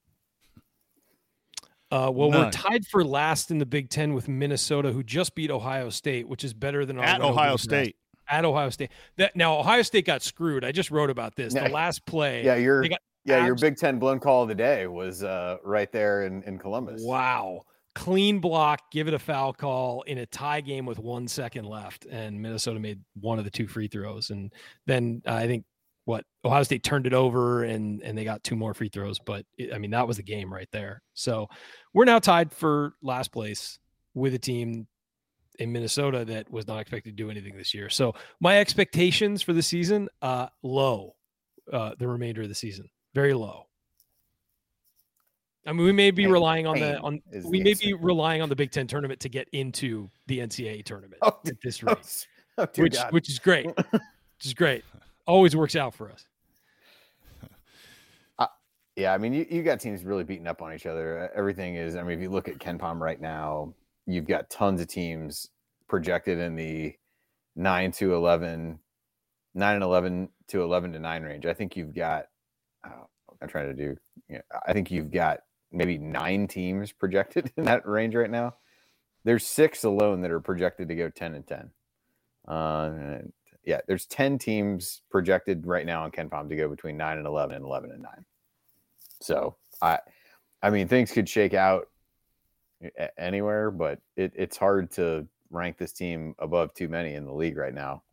We're tied for last in the Big Ten with Minnesota, who just beat Ohio State, which is better than at Ohio State. At Ohio State. Now Ohio State got screwed. I just wrote about this. The last play. Yeah, your Big Ten blown call of the day was right there in Columbus. Wow. Clean block, give it a foul call in a tie game with 1 second left, and Minnesota made one of the two free throws. And then I think Ohio State turned it over and they got two more free throws. But that was the game right there. So we're now tied for last place with a team in Minnesota that was not expected to do anything this year. So my expectations for the season, low, the remainder of the season, very low. I mean, we may be relying on the Big Ten tournament to get into the NCAA tournament at this rate, which is great. Which is great. Always works out for us. Yeah, I mean, you got teams really beating up on each other. Everything is, I mean, if you look at KenPom right now, you've got tons of teams projected in the 9 and 11 to 11-9 range. I think you've got, I think you've got maybe 9 teams projected in that range right now. There's 6 alone that are projected to go 10-10. There's 10 teams projected right now on KenPom to go between 9-11 and 11-9. So I mean, things could shake out anywhere, but it's hard to rank this team above too many in the league right now.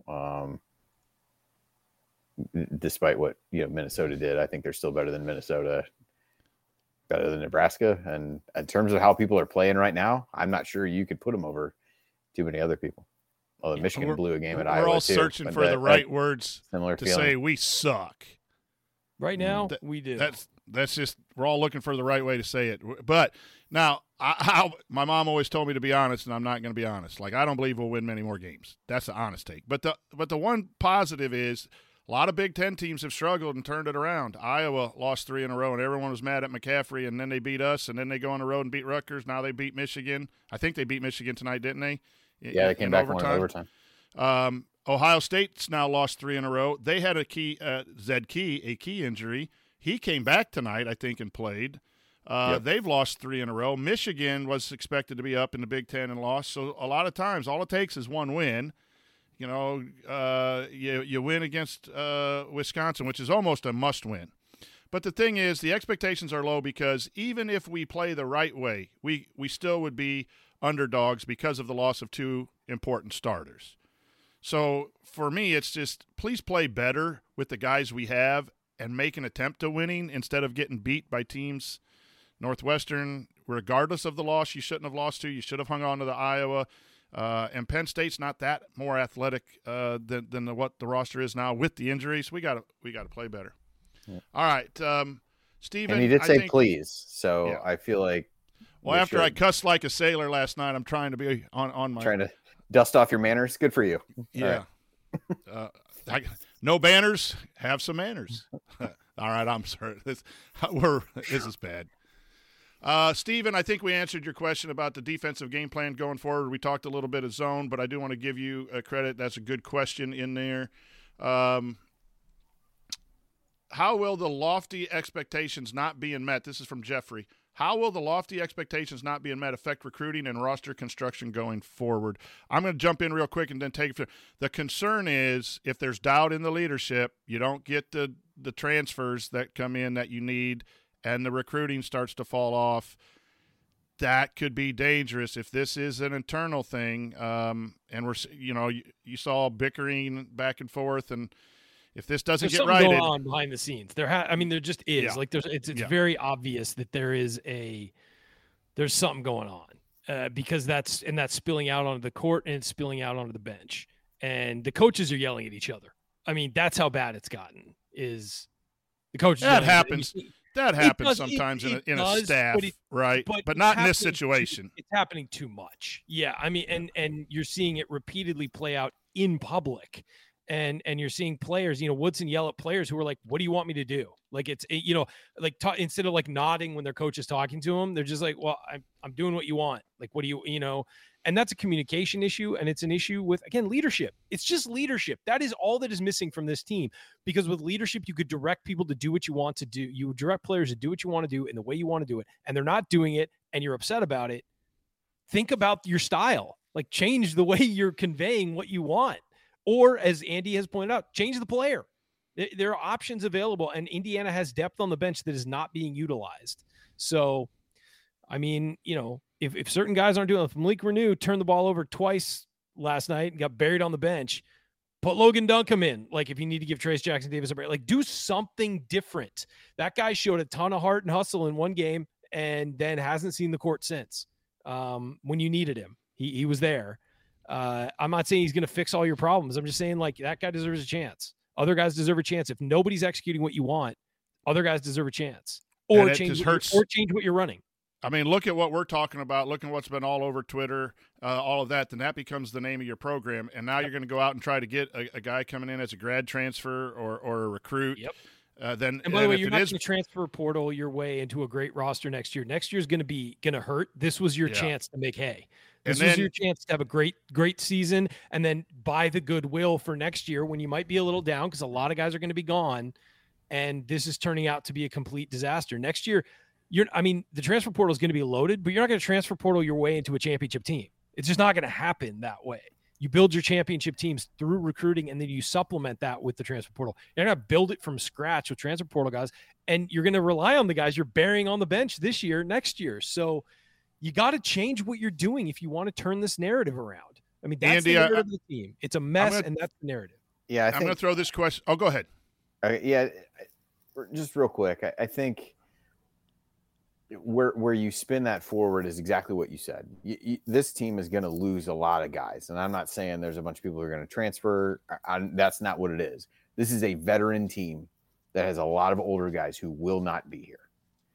Despite what Minnesota did, I think they're still better than Minnesota, better than Nebraska. And in terms of how people are playing right now, I'm not sure you could put them over too many other people. Although Michigan blew a game at Iowa. We're all too, searching for the right words to say we suck. Right now, we do. That's just, we're all looking for the right way to say it. But now, my mom always told me to be honest, and I'm not going to be honest. Like, I don't believe we'll win many more games. That's the honest take. But the one positive is a lot of Big Ten teams have struggled and turned it around. Iowa lost 3 in a row, and everyone was mad at McCaffrey, and then they beat us, and then they go on the road and beat Rutgers. Now they beat Michigan. I think they beat Michigan tonight, didn't they? Yeah, they came back in overtime. Ohio State's now lost 3 in a row. They had a key injury. He came back tonight, I think, and played. They've lost 3 in a row. Michigan was expected to be up in the Big Ten and lost. So a lot of times, all it takes is one win. You win against Wisconsin, which is almost a must-win. But the thing is, the expectations are low because even if we play the right way, we still would be underdogs because of the loss of 2 important starters. So for me, it's just please play better with the guys we have and make an attempt to winning instead of getting beat by teams. Northwestern, regardless of the loss you shouldn't have lost to, you should have hung on to the Iowa. And Penn State's not that more athletic than what the roster is now with the injuries. We got to play better. Yeah. All right, Steven. And he did say please, so yeah. I feel like. Well, after I cussed like a sailor last night, I'm trying to be on my. Trying to dust off your manners. Good for you. Yeah. No banners. Have some manners. All right, I'm sorry. This is bad. Steven, I think we answered your question about the defensive game plan going forward. We talked a little bit of zone, but I do want to give you credit. That's a good question in there. How will the lofty expectations not being met? This is from Jeffrey. How will the lofty expectations not being met affect recruiting and roster construction going forward? I'm going to jump in real quick and then take it. The concern is if there's doubt in the leadership, you don't get the transfers that come in that you need, and the recruiting starts to fall off. That could be dangerous if this is an internal thing. And we're, you saw bickering back and forth, and if this doesn't get righted, going on behind the scenes. There just is. Yeah. Like it's very obvious that there's something going on because that's spilling out onto the court and it's spilling out onto the bench, and the coaches are yelling at each other. I mean, that's how bad it's gotten. Is the coaches? That happens. That happens sometimes in a staff, right? But not in this situation. It's happening too much. Yeah, I mean, and you're seeing it repeatedly play out in public. And you're seeing players, Woodson yell at players who are like, "What do you want me to do?" Like instead of like nodding when their coach is talking to them, they're just like, "Well, I'm doing what you want." Like, what do you? And that's a communication issue, and it's an issue with, again, leadership. It's just leadership. That is all that is missing from this team. Because with leadership, you could direct people to do what you want to do. You would direct players to do what you want to do in the way you want to do it, and they're not doing it, and you're upset about it. Think about your style. Like, change the way you're conveying what you want. Or, as Andy has pointed out, change the player. There are options available, and Indiana has depth on the bench that is not being utilized. So, I mean, if certain guys aren't doing it, if Malik Renew turned the ball over twice last night and got buried on the bench, put Logan Duncombe in. Like, if you need to give Trace Jackson Davis a break, like, do something different. That guy showed a ton of heart and hustle in one game and then hasn't seen the court since. When you needed him, he was there. I'm not saying he's going to fix all your problems. I'm just saying, like, that guy deserves a chance. Other guys deserve a chance. If nobody's executing what you want, other guys deserve a chance. Or change what you're running. I mean, look at what we're talking about. Look at what's been all over Twitter, all of that. Then that becomes the name of your program. And now you're going to go out and try to get a guy coming in as a grad transfer or a recruit. Yep. And by the way, you're not going to transfer portal your way into a great roster next year. Next year's going to hurt. This was your chance to make hay. This was your chance to have a great season, and then buy the goodwill for next year when you might be a little down because a lot of guys are going to be gone, and this is turning out to be a complete disaster. Next year, the transfer portal is going to be loaded, but you're not going to transfer portal your way into a championship team. It's just not going to happen that way. You build your championship teams through recruiting, and then you supplement that with the transfer portal. You're going to build it from scratch with transfer portal guys, and you're going to rely on the guys you're burying on the bench this year, next year. So you got to change what you're doing if you want to turn this narrative around. I mean, that's the narrative of the team. It's a mess, and that's the narrative. Yeah, I'm going to throw this question. Oh, go ahead. Just real quick. I think where you spin that forward is exactly what you said. This team is going to lose a lot of guys, and I'm not saying there's a bunch of people who are going to transfer. That's not what it is. This is a veteran team that has a lot of older guys who will not be here.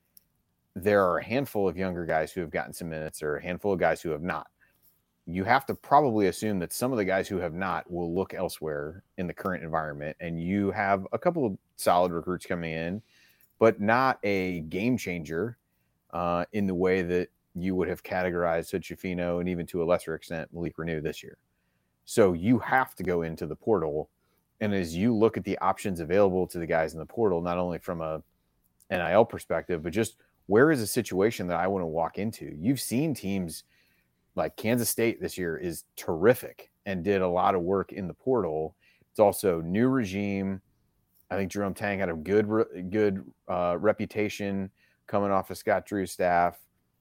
There are a handful of younger guys who have gotten some minutes, or a handful of guys who have not. You have to probably assume that some of the guys who have not will look elsewhere in the current environment, and you have a couple of solid recruits coming in, but not a game changer in the way that you would have categorized Hood-Schifino and even to a lesser extent Malik Reneau this year. So you have to go into the portal, and as you look at the options available to the guys in the portal, not only from a NIL perspective, but just where is a situation that I want to walk into? You've seen teams like Kansas State this year is terrific and did a lot of work in the portal. It's also new regime. I think Jerome Tang had a good reputation coming off of Scott Drew's staff,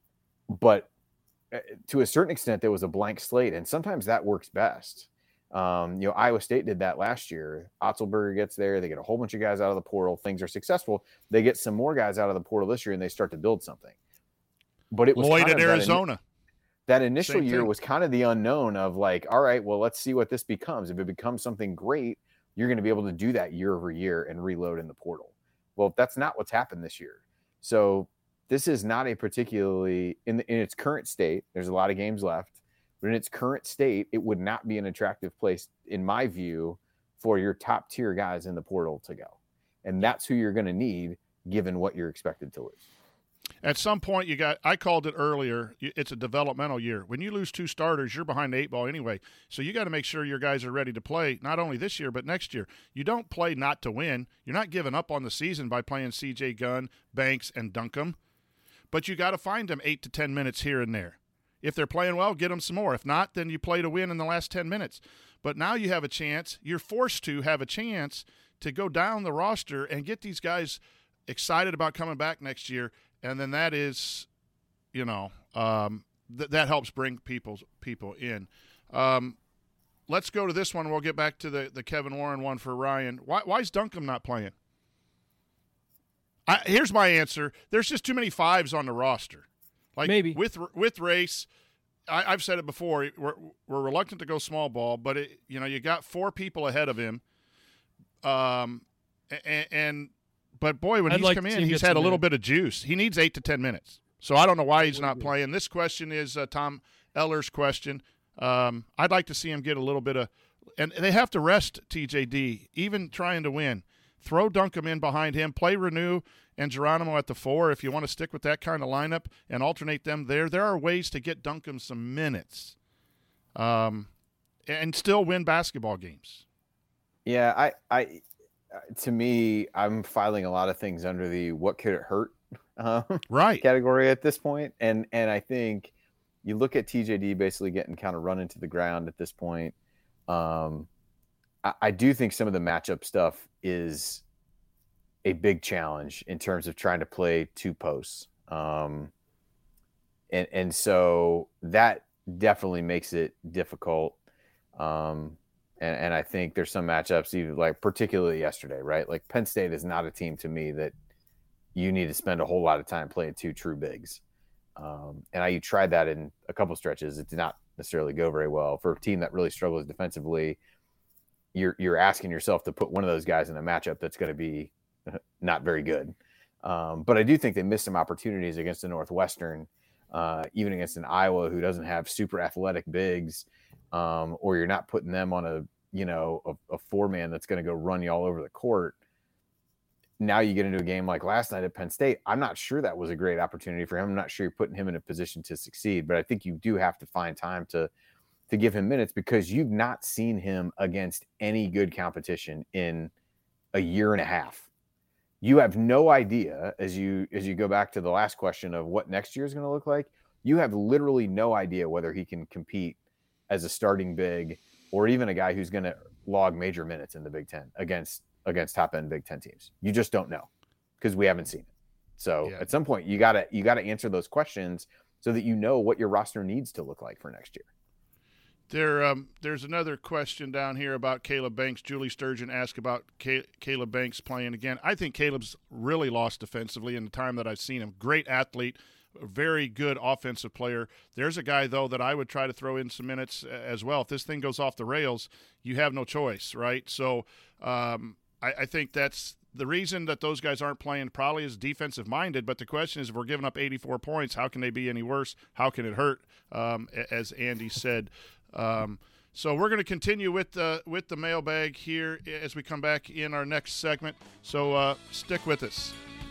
but to a certain extent, there was a blank slate, and sometimes that works best. Iowa State did that last year. Otzelberger gets there. They get a whole bunch of guys out of the portal. Things are successful. They get some more guys out of the portal this year, and they start to build something. But it was Lloyd at Arizona. That initial year was kind of the unknown of like, all right, well, let's see what this becomes. If it becomes something great, you're going to be able to do that year over year and reload in the portal. Well, that's not what's happened this year. So this is not a particularly in its current state. There's a lot of games left, but in its current state, it would not be an attractive place, in my view, for your top tier guys in the portal to go. And that's who you're going to need given what you're expected to lose. At some point, I called it earlier, it's a developmental year. When you lose two starters, you're behind the eight ball anyway. So you got to make sure your guys are ready to play, not only this year, but next year. You don't play not to win. You're not giving up on the season by playing C.J. Gunn, Banks, and Duncombe. But you got to find them 8 to 10 minutes here and there. If they're playing well, get them some more. If not, then you play to win in the last 10 minutes. But now you have a chance, you're forced to have a chance to go down the roster and get these guys excited about coming back next year. And then that is, that helps bring people in. Let's go to this one. We'll get back to the Kevin Warren one for Ryan. Why is Duncombe not playing? Here's my answer. There's just too many fives on the roster. Like maybe with Race, I've said it before. We're reluctant to go small ball, but you got 4 people ahead of him. But boy, when he's come in, he's had a little bit of juice. He needs 8 to 10 minutes. So I don't know why he's not playing. This question is Tom Eller's question. I'd like to see him get a little bit of – and they have to rest TJD, even trying to win. Throw Duncombe in behind him. Play Reneau and Geronimo at the 4 if you want to stick with that kind of lineup and alternate them there. There are ways to get Duncombe some minutes and still win basketball games. Yeah, I to me, I'm filing a lot of things under the what could it hurt right category at this point. And I think you look at TJD basically getting kind of run into the ground at this point. I do think some of the matchup stuff is a big challenge in terms of trying to play 2 posts. And so that definitely makes it difficult. And I think there's some matchups, even like particularly yesterday, right? Like Penn State is not a team to me that you need to spend a whole lot of time playing 2 true bigs. And you tried that in a couple stretches. It did not necessarily go very well. For a team that really struggles defensively, you're asking yourself to put one of those guys in a matchup that's going to be not very good. But I do think they missed some opportunities against the Northwestern, even against an Iowa who doesn't have super athletic bigs, or you're not putting them on a four-man that's going to go run you all over the court. Now you get into a game like last night at Penn State. I'm not sure that was a great opportunity for him. I'm not sure you're putting him in a position to succeed, but I think you do have to find time to give him minutes, because you've not seen him against any good competition in a year and a half. You have no idea, as you go back to the last question of what next year is going to look like, you have literally no idea whether he can compete as a starting big or even a guy who's going to log major minutes in the Big Ten against top-end Big Ten teams. You just don't know, because we haven't seen it. So At some point, you gotta answer those questions so that you know what your roster needs to look like for next year. There's another question down here about Caleb Banks. Julie Sturgeon asked about Caleb Banks playing again. I think Caleb's really lost defensively in the time that I've seen him. Great athlete, a very good offensive player. There's a guy, though, that I would try to throw in some minutes as well. If this thing goes off the rails, you have no choice, right? So I think that's the reason that those guys aren't playing probably is defensive-minded, but the question is, if we're giving up 84 points, how can they be any worse? How can it hurt, as Andy said? So we're going to continue with the mailbag here as we come back in our next segment. So stick with us.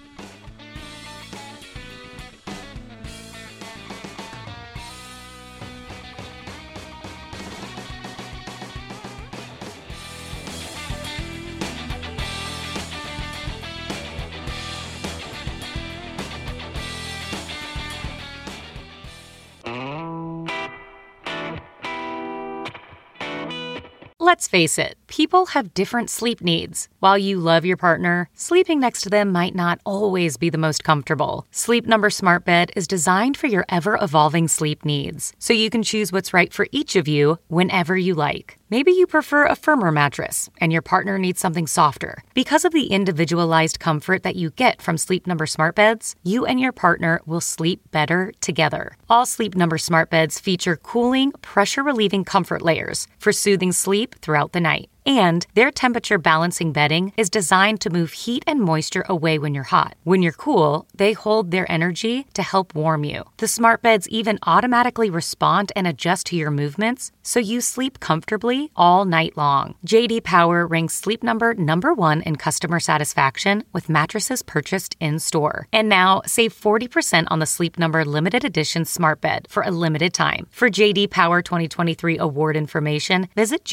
Let's face it, people have different sleep needs. While you love your partner, sleeping next to them might not always be the most comfortable. Sleep Number Smart Bed is designed for your ever-evolving sleep needs, so you can choose what's right for each of you whenever you like. Maybe you prefer a firmer mattress and your partner needs something softer. Because of the individualized comfort that you get from Sleep Number Smart Beds, you and your partner will sleep better together. All Sleep Number Smart Beds feature cooling, pressure-relieving comfort layers for soothing sleep throughout the night. And their temperature balancing bedding is designed to move heat and moisture away when you're hot. When you're cool, they hold their energy to help warm you. The smart beds even automatically respond and adjust to your movements, so you sleep comfortably all night long. J.D. Power ranks Sleep Number #1 in customer satisfaction with mattresses purchased in-store. And now, save 40% on the Sleep Number limited edition smart bed for a limited time. For J.D. Power 2023 award information, visit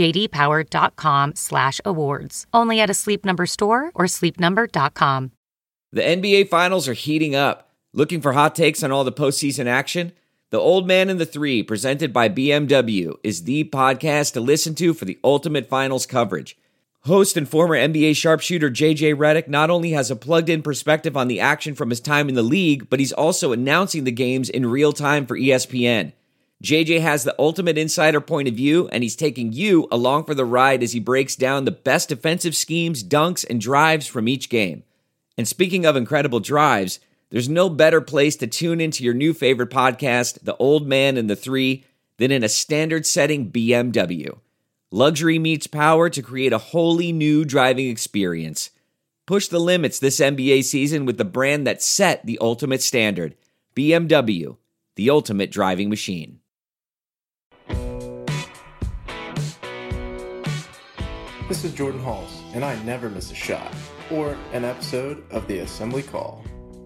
jdpower.com/awards. Only at a Sleep Number store or sleepnumber.com. The NBA Finals are heating up. Looking for hot takes on all the postseason action? The Old Man and the Three, presented by BMW, is the podcast to listen to for the ultimate finals coverage. Host and former NBA sharpshooter JJ Redick not only has a plugged-in perspective on the action from his time in the league, but he's also announcing the games in real time for ESPN. JJ has the ultimate insider point of view, and he's taking you along for the ride as he breaks down the best defensive schemes, dunks, and drives from each game. And speaking of incredible drives, there's no better place to tune into your new favorite podcast, The Old Man and the Three, than in a standard-setting BMW. Luxury meets power to create a wholly new driving experience. Push the limits this NBA season with the brand that set the ultimate standard, BMW, the ultimate driving machine. This is Jordan Halls, and I never miss a shot or an episode of the Assembly Call.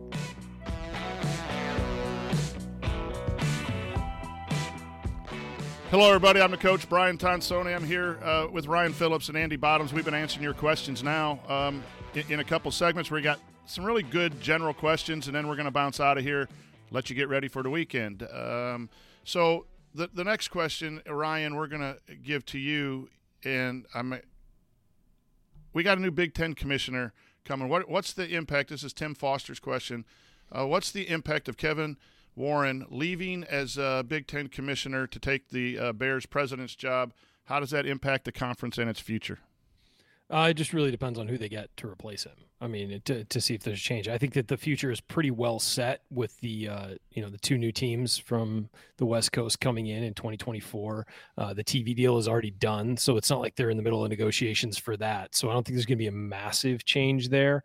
Hello, everybody. I'm the coach, Brian Tonsoni. I'm here with Ryan Phillips and Andy Bottoms. We've been answering your questions now in a couple segments. We got some really good general questions, and then we're going to bounce out of here, let you get ready for the weekend. So the next question, Ryan, we're going to give to you, and we got a new Big Ten commissioner coming. What's the impact? This is Tim Foster's question. What's the impact of Kevin Warren leaving as Big Ten commissioner to take the Bears president's job? How does that impact the conference and its future? It just really depends on who they get to replace him. I mean, to see if there's a change. I think that the future is pretty well set with the the two new teams from the West Coast coming in 2024. The TV deal is already done, so it's not like they're in the middle of negotiations for that. So I don't think there's going to be a massive change there.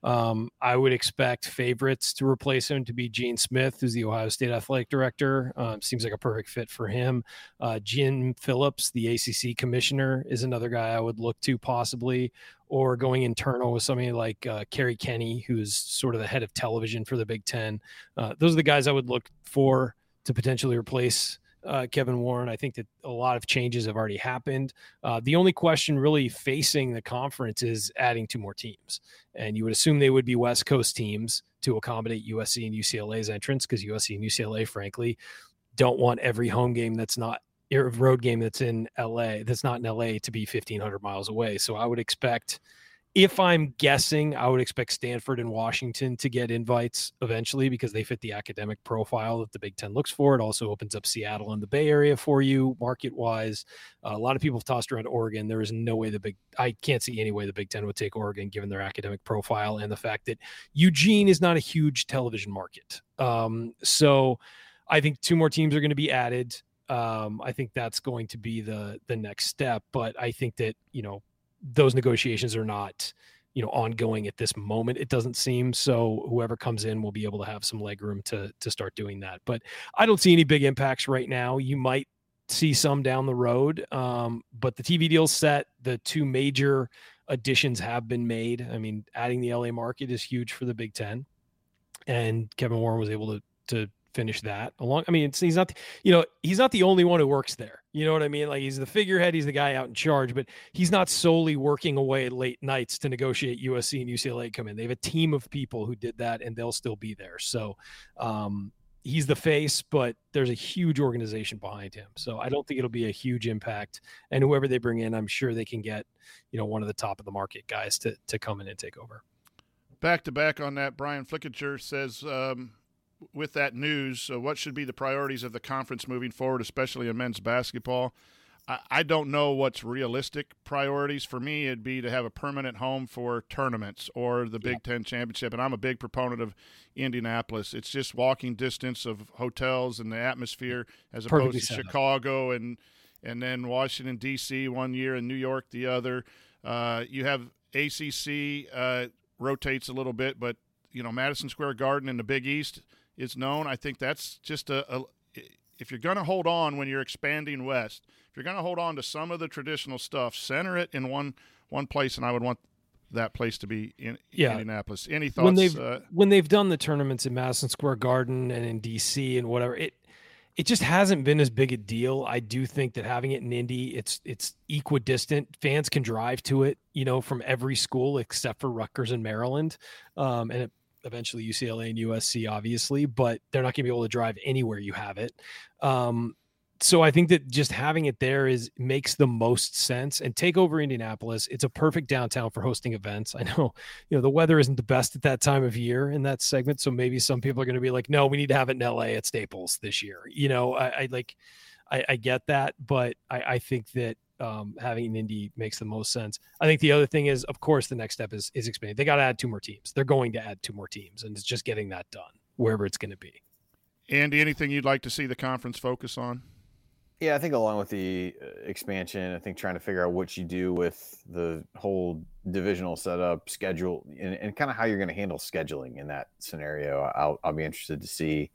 I would expect favorites to replace him to be Gene Smith, who's the Ohio State athletic director. Seems like a perfect fit for him. Jim Phillips, the ACC commissioner, is another guy I would look to possibly, or going internal with somebody like Kerry Kenny, who's sort of the head of television for the Big Ten. Those are the guys I would look for to potentially replace Kevin Warren. I think that a lot of changes have already happened. The only question really facing the conference is adding 2 more teams. And you would assume they would be West Coast teams to accommodate USC and UCLA's entrance, because USC and UCLA, frankly, don't want every home game that's not road game that's in LA, that's not in LA, to be 1,500 miles away. So I would expect, if I'm guessing, I would expect Stanford and Washington to get invites eventually, because they fit the academic profile that the Big Ten looks for. It also opens up Seattle and the Bay Area for you market-wise. A lot of people have tossed around Oregon. There is no way I can't see any way the Big Ten would take Oregon, given their academic profile and the fact that Eugene is not a huge television market. So I think 2 more teams are going to be added. I think that's going to be the next step, but I think that, those negotiations are not, ongoing at this moment, it doesn't seem. So whoever comes in will be able to have some leg room to start doing that. But I don't see any big impacts right now. You might see some down the road, but the TV deal's set. The 2 major additions have been made. I mean, adding the LA market is huge for the Big Ten, and Kevin Warren was able to finish that along. I mean, he's not the only one who works there. You know what I mean? Like, he's the figurehead, he's the guy out in charge, but he's not solely working away at late nights to negotiate USC and UCLA come in. They have a team of people who did that, and they'll still be there. So he's the face, but there's a huge organization behind him. So I don't think it'll be a huge impact. And whoever they bring in, I'm sure they can get, one of the top of the market guys to come in and take over. Back to back on that, Brian Flickinger says, with that news, what should be the priorities of the conference moving forward, especially in men's basketball? I don't know what's realistic priorities. For me, it'd be to have a permanent home for tournaments or the Big Ten championship, and I'm a big proponent of Indianapolis. It's just walking distance of hotels and the atmosphere, as opposed to Chicago and then Washington, D.C. one year and New York the other. You have ACC rotates a little bit, but, Madison Square Garden in the Big East is known. I think that's just if you're going to hold on when you're expanding west, if you're going to hold on to some of the traditional stuff, center it in one place, and I would want that place to be in Indianapolis. Any thoughts? When they've done the tournaments in Madison Square Garden and in DC and whatever, it just hasn't been as big a deal. I do think that having it in Indy, it's equidistant. Fans can drive to it, from every school except for Rutgers and Maryland, and eventually UCLA and USC, obviously, but they're not going to be able to drive anywhere you have it. So I think that just having it there makes the most sense. And take over Indianapolis. It's a perfect downtown for hosting events. I know, the weather isn't the best at that time of year in that segment. So maybe some people are going to be like, no, we need to have it in LA at Staples this year. I get that, but I think that having an Indy makes the most sense. I think the other thing is, of course, the next step is expanding. They got to add 2 more teams. They're going to add 2 more teams, and it's just getting that done wherever it's going to be. Andy, anything you'd like to see the conference focus on? Yeah, I think along with the expansion, I think trying to figure out what you do with the whole divisional setup, schedule, and kind of how you're going to handle scheduling in that scenario. I'll be interested to see.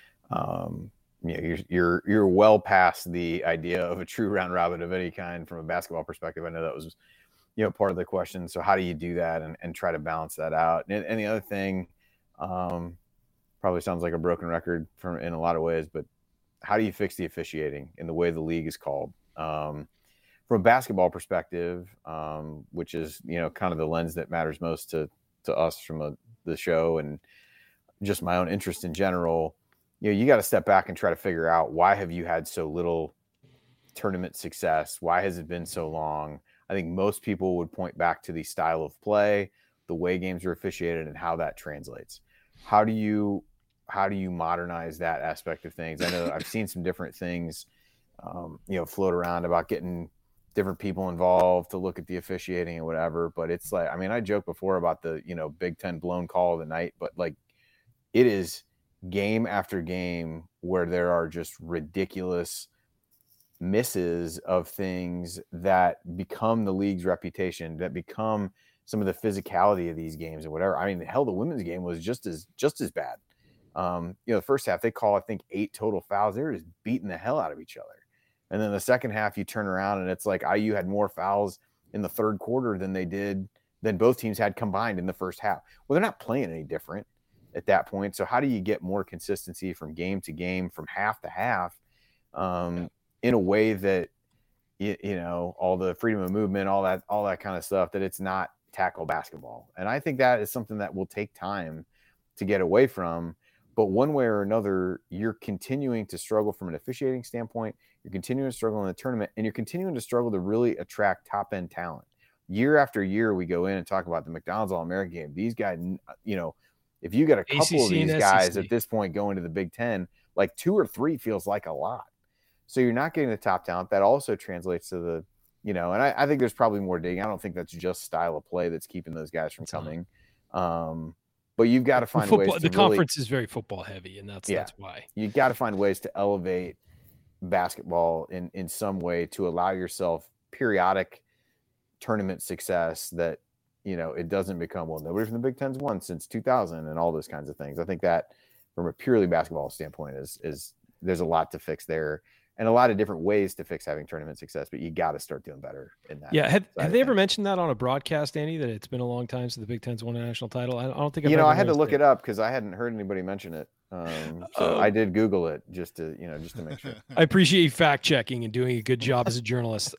You're well past the idea of a true round robin of any kind from a basketball perspective. I know that was, part of the question. So how do you do that and try to balance that out? And the other thing, probably sounds like a broken record in a lot of ways, but how do you fix the officiating in the way the league is called? From a basketball perspective, which is, kind of the lens that matters most to us from the show and just my own interest in general, you got to step back and try to figure out, why have you had so little tournament success? Why has it been so long? I think most people would point back to the style of play, the way games are officiated, and how that translates. How do you modernize that aspect of things? I know I've seen some different things, float around about getting different people involved to look at the officiating and whatever. But it's like, I mean, I joked before about the, Big Ten blown call of the night, but like it is game after game where there are just ridiculous misses of things that become the league's reputation, that become some of the physicality of these games and whatever. I mean, hell, the women's game was just as bad. The first half, they call, I think, 8 total fouls. They were just beating the hell out of each other. And then the second half, you turn around and it's like IU had more fouls in the third quarter than both teams had combined in the first half. Well, they're not playing any different at that point. So how do you get more consistency from game to game, from half to half, in a way that, all the freedom of movement, all that kind of stuff, that it's not tackle basketball. And I think that is something that will take time to get away from. But one way or another, you're continuing to struggle from an officiating standpoint. You're continuing to struggle in the tournament, and you're continuing to struggle to really attract top-end talent. Year after year, we go in and talk about the McDonald's All-American game. These guys, if you got a couple ACC of these and guys SEC at this point going to the Big Ten, like 2 or 3 feels like a lot. So you're not getting the top talent. That also translates to the, and I think there's probably more digging. I don't think that's just style of play that's keeping those guys from coming. But you've got to find ways to the conference is very football heavy, and that's why. You've got to find ways to elevate basketball in some way to allow yourself periodic tournament success that, it doesn't become, well, nobody from the Big Ten's won since 2000 and all those kinds of things. I think that from a purely basketball standpoint is there's a lot to fix there. And a lot of different ways to fix having tournament success, but you got to start doing better in that. Yeah. Have they ever mentioned that on a broadcast, Andy, that it's been a long time since the Big Ten's won a national title? I don't think I had to look it up because I hadn't heard anybody mention it. So I did Google it just to make sure. I appreciate you fact checking and doing a good job as a journalist.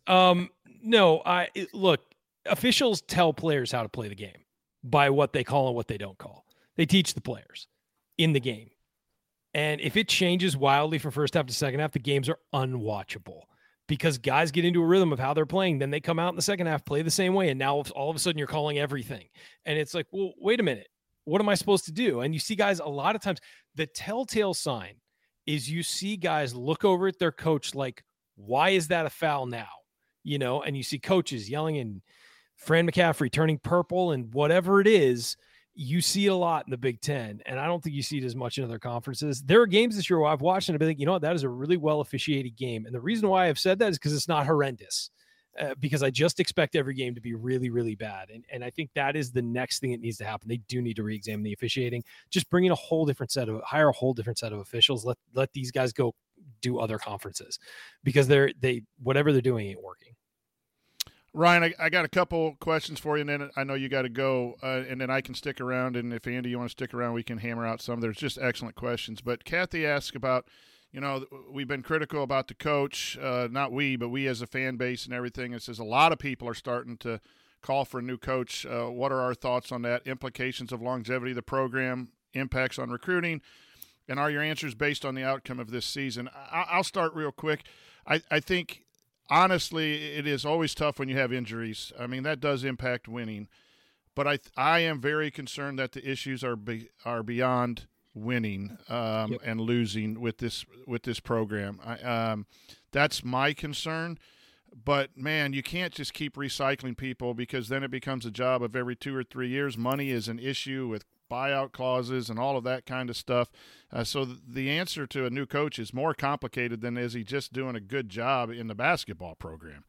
Look, officials tell players how to play the game by what they call and what they don't call. They teach the players in the game. And if it changes wildly from first half to second half, the games are unwatchable because guys get into a rhythm of how they're playing. Then they come out in the second half, play the same way. And now all of a sudden you're calling everything. And it's like, well, wait a minute. What am I supposed to do? And you see guys a lot of times, the telltale sign is you see guys look over at their coach like, why is that a foul now? And you see coaches yelling and Fran McCaffrey turning purple and whatever it is. You see it a lot in the Big Ten, and I don't think you see it as much in other conferences. There are games this year where I've watched and I've been thinking, that is a really well officiated game. And the reason why I've said that is because it's not horrendous, because I just expect every game to be really, really bad. And I think that is the next thing that needs to happen. They do need to re-examine the officiating, just bring in hire a whole different set of officials. Let these guys go do other conferences because whatever they're doing ain't working. Ryan, I got a couple questions for you, and then I know you got to go, and then I can stick around, and if, Andy, you want to stick around, we can hammer out some. There's just excellent questions. But Kathy asked about, we've been critical about the coach, not we, but we as a fan base and everything. It says a lot of people are starting to call for a new coach. What are our thoughts on that? Implications of longevity of the program, impacts on recruiting, and are your answers based on the outcome of this season? I'll start real quick. I think – honestly, it is always tough when you have injuries. I mean, that does impact winning. But I am very concerned that the issues are beyond winning and losing with this program. That's my concern. But, man, you can't just keep recycling people because then it becomes a job of every 2 or 3 years. Money is an issue with buyout clauses and all of that kind of stuff. So the answer to a new coach is more complicated than is he just doing a good job in the basketball program.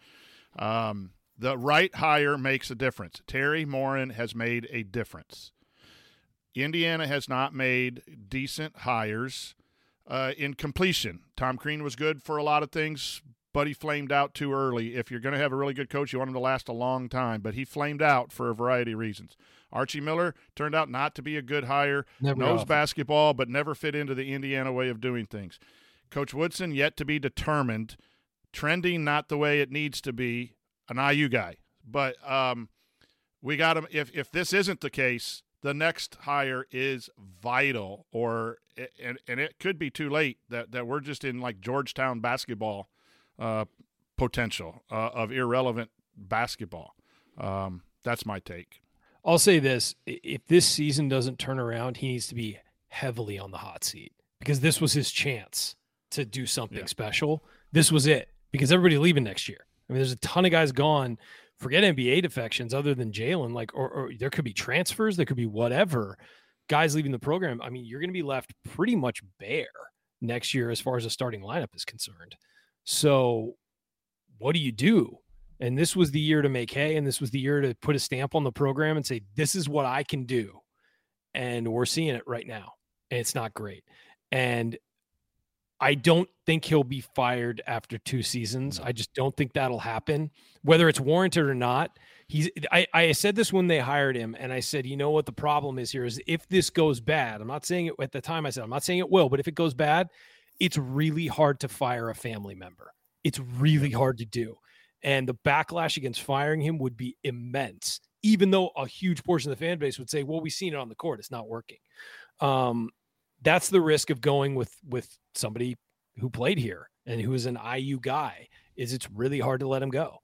The right hire makes a difference. Terry Morin has made a difference. Indiana has not made decent hires in completion. Tom Crean was good for a lot of things, but he flamed out too early. If you're going to have a really good coach, you want him to last a long time, but he flamed out for a variety of reasons. Archie Miller turned out not to be a good hire, knows basketball, but never fit into the Indiana way of doing things. Coach Woodson, yet to be determined, trending not the way it needs to be, an IU guy. But we got him. If this isn't the case, the next hire is vital, and it could be too late that we're just in like Georgetown basketball potential of irrelevant basketball. That's my take. I'll say this. If this season doesn't turn around, he needs to be heavily on the hot seat because this was his chance to do something special. This was it because everybody's leaving next year. I mean, there's a ton of guys gone. Forget NBA defections other than Jalen, like, or there could be transfers, there could be whatever, guys leaving the program. I mean, you're going to be left pretty much bare next year as far as the starting lineup is concerned. So what do you do? And this was the year to make hay, and this was the year to put a stamp on the program and say, this is what I can do. And we're seeing it right now, and it's not great. And I don't think he'll be fired after 2 seasons. I just don't think that'll happen, whether it's warranted or not. I said this when they hired him, and I said, you know what the problem is here is if this goes bad, I'm not saying it at the time. I said, I'm not saying it will, but if it goes bad, it's really hard to fire a family member. It's really hard to do. And the backlash against firing him would be immense, even though a huge portion of the fan base would say, well, we've seen it on the court. It's not working. That's the risk of going with somebody who played here and who is an IU guy, is it's really hard to let him go.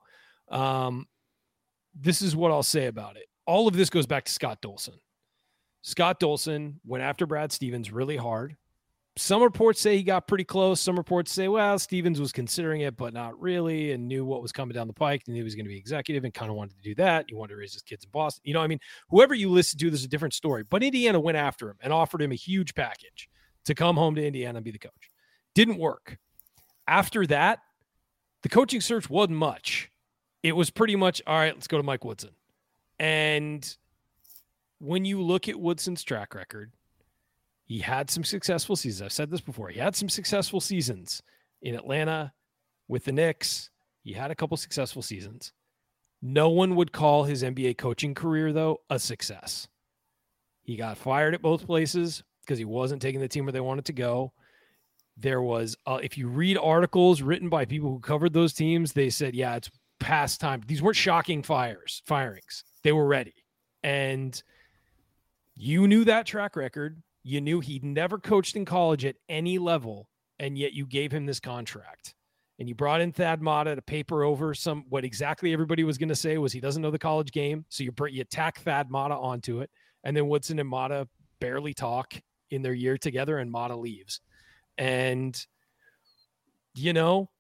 This is what I'll say about it. All of this goes back to Scott Dolson. Scott Dolson went after Brad Stevens really hard. Some reports say he got pretty close. Some reports say, well, Stevens was considering it, but not really, and knew what was coming down the pike, and he was going to be executive and kind of wanted to do that. He wanted to raise his kids in Boston. You know, I mean, whoever you listen to, there's a different story. But Indiana went after him and offered him a huge package to come home to Indiana and be the coach. Didn't work. After that, the coaching search wasn't much. It was pretty much, all right, let's go to Mike Woodson. And when you look at Woodson's track record, he had some successful seasons. I've said this before. He had some successful seasons in Atlanta with the Knicks. He had a couple successful seasons. No one would call his NBA coaching career, though, a success. He got fired at both places because he wasn't taking the team where they wanted to go. There was, if you read articles written by people who covered those teams, they said, yeah, it's past time. These weren't shocking firings. They were ready. And you knew that track record. You knew he'd never coached in college at any level, and yet you gave him this contract. And you brought in Thad Matta to paper over what exactly everybody was going to say was he doesn't know the college game. So you tack Thad Matta onto it. And then Woodson and Matta barely talk in their year together, and Matta leaves. And, you know,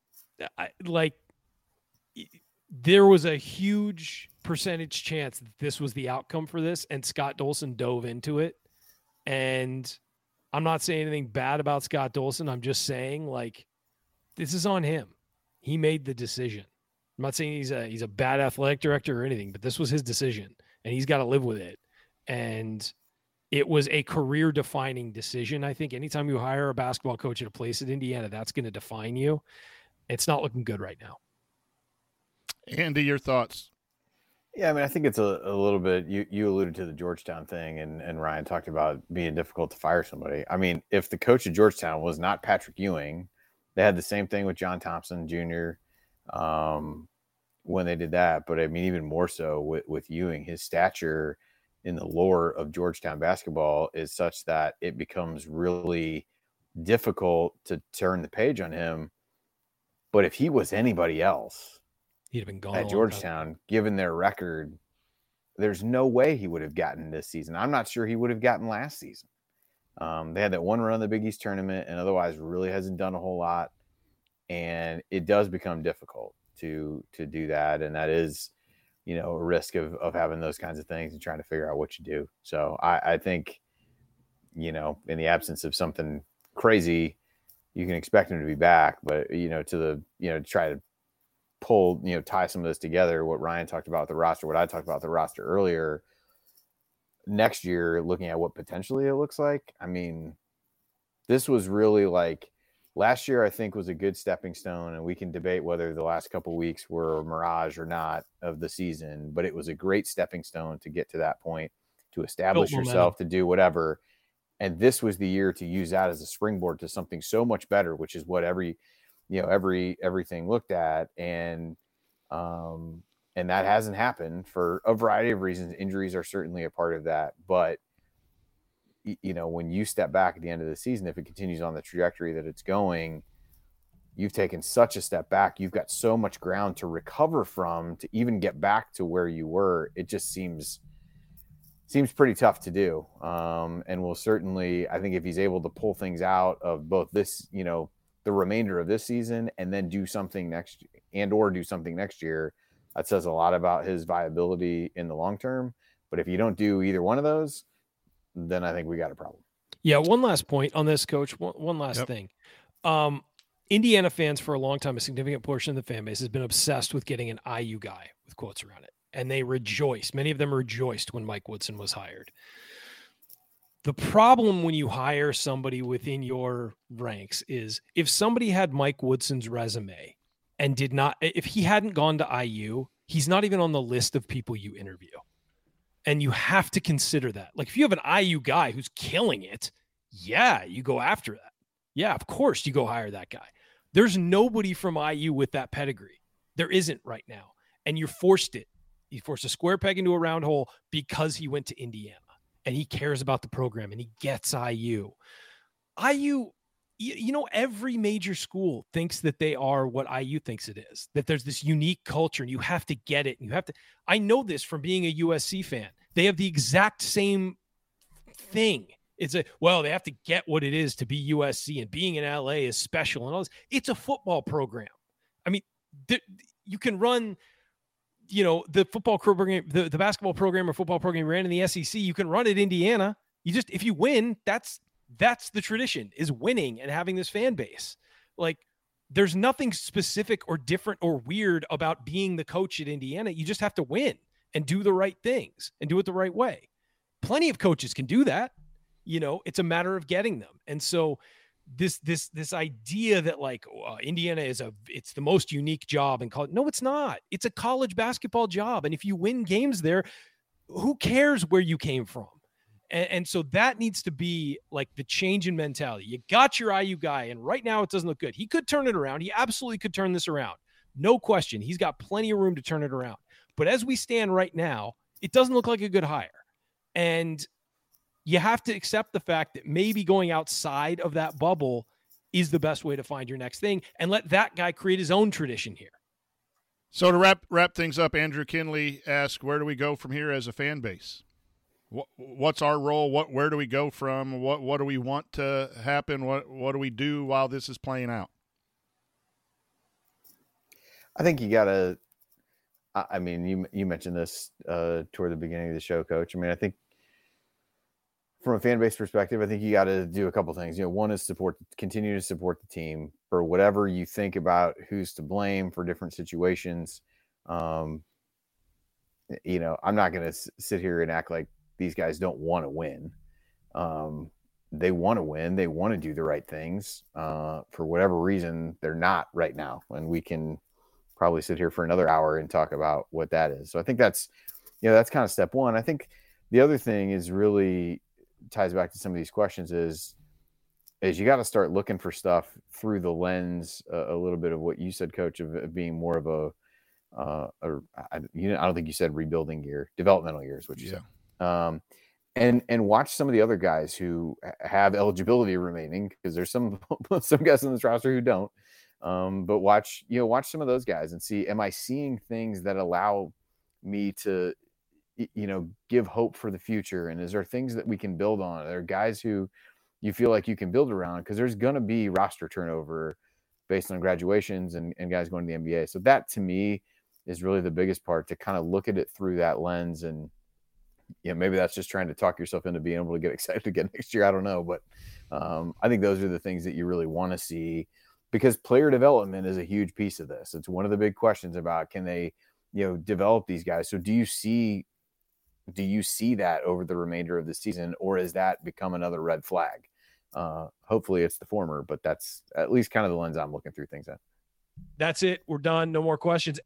there was a huge percentage chance that this was the outcome for this, and Scott Dolson dove into it. And I'm not saying anything bad about Scott Dolson. I'm just saying, like, this is on him. He made the decision. I'm not saying he's a bad athletic director or anything, but this was his decision, and he's got to live with it. And it was a career-defining decision. I think anytime you hire a basketball coach at a place at Indiana, that's going to define you. It's not looking good right now. Andy, your thoughts? Yeah, I mean, I think it's a little bit, you alluded to the Georgetown thing, and Ryan talked about being difficult to fire somebody. I mean, if the coach of Georgetown was not Patrick Ewing, they had the same thing with John Thompson Jr. When they did that. But I mean, even more so with Ewing, his stature in the lore of Georgetown basketball is such that it becomes really difficult to turn the page on him. But if he was anybody else, he'd have been gone at Georgetown, given their record, there's no way he would have gotten this season. I'm not sure he would have gotten last season. They had that one run in the Big East tournament, and otherwise really hasn't done a whole lot. And it does become difficult to do that. And that is, you know, a risk of having those kinds of things and trying to figure out what you do. So I think, you know, in the absence of something crazy, you can expect him to be back, but, you know, to try to pull, you know, tie some of this together, what Ryan talked about with the roster, what I talked about with the roster earlier, next year, looking at what potentially it looks like. I mean, this was really like last year, I think, was a good stepping stone, and we can debate whether the last couple of weeks were a mirage or not of the season, but it was a great stepping stone to get to that point, to establish yourself, to do whatever. And this was the year to use that as a springboard to something so much better, which is what everything looked at. And that hasn't happened for a variety of reasons. Injuries are certainly a part of that. But, you know, when you step back at the end of the season, if it continues on the trajectory that it's going, you've taken such a step back. You've got so much ground to recover from to even get back to where you were. It just seems pretty tough to do. And will certainly, I think if he's able to pull things out of both this, you know, the remainder of this season and then do something and or do something next year, that says a lot about his viability in the long term. But if you don't do either one of those, then I think we got a problem. Yeah. One last point on this, Coach. One last thing. Indiana fans for a long time, a significant portion of the fan base has been obsessed with getting an IU guy with quotes around it. And they rejoiced. Many of them rejoiced when Mike Woodson was hired. The problem when you hire somebody within your ranks is if somebody had Mike Woodson's resume and did not, if he hadn't gone to IU, he's not even on the list of people you interview. And you have to consider that. Like if you have an IU guy who's killing it, yeah, you go after that. Yeah, of course you go hire that guy. There's nobody from IU with that pedigree. There isn't right now. And you forced it. You forced a square peg into a round hole because he went to Indiana and he cares about the program and he gets IU. IU, you know, every major school thinks that they are what IU thinks it is, that there's this unique culture and you have to get it. And you have to, I know this from being a USC fan. They have the exact same thing. It's they have to get what it is to be USC, and being in LA is special and all this. It's a football program. I mean, you can run, you know, the football program, the basketball program or football program ran in the SEC. You can run at Indiana. You just, if you win, that's the tradition, is winning and having this fan base. Like there's nothing specific or different or weird about being the coach at Indiana. You just have to win and do the right things and do it the right way. Plenty of coaches can do that. You know, it's a matter of getting them. And so this idea that like Indiana it's the most unique job in college. No, it's not. It's a college basketball job. And if you win games there, who cares where you came from? And so that needs to be like the change in mentality. You got your IU guy, and right now it doesn't look good. He could turn it around. He absolutely could turn this around. No question. He's got plenty of room to turn it around. But as we stand right now, it doesn't look like a good hire. And you have to accept the fact that maybe going outside of that bubble is the best way to find your next thing, and let that guy create his own tradition here. So to wrap things up, Andrew Kinley asked, where do we go from here as a fan base? What's our role? Where do we go from? What do we want to happen? What do we do while this is playing out? I think you got to, I mean, you mentioned this toward the beginning of the show, Coach. I mean, I think from a fan base perspective, I think you got to do a couple things. You know, one is continue to support the team for whatever you think about who's to blame for different situations. You know, I'm not going to sit here and act like these guys don't want to win. They want to win. They want to do the right things. For whatever reason, they're not right now. And we can probably sit here for another hour and talk about what that is. So I think that's kind of step one. I think the other thing is really ties back to some of these questions is you got to start looking for stuff through the lens a little bit of what you said, Coach, of being more of I don't think you said rebuilding year, developmental year is what you said. And watch some of the other guys who have eligibility remaining, because there's some guys in this roster who don't. But watch some of those guys and see, am I seeing things that allow me to, give hope for the future? And is there things that we can build on? Are there guys who you feel like you can build around? Because there's going to be roster turnover based on graduations and guys going to the NBA. So that to me is really the biggest part, to kind of look at it through that lens. And maybe that's just trying to talk yourself into being able to get excited again next year. I don't know. But I think those are the things that you really want to see, because player development is a huge piece of this. It's one of the big questions about, can they, develop these guys? So do you see that over the remainder of the season, or is that become another red flag? Hopefully it's the former, but that's at least kind of the lens I'm looking through things at. That's it. We're done. No more questions.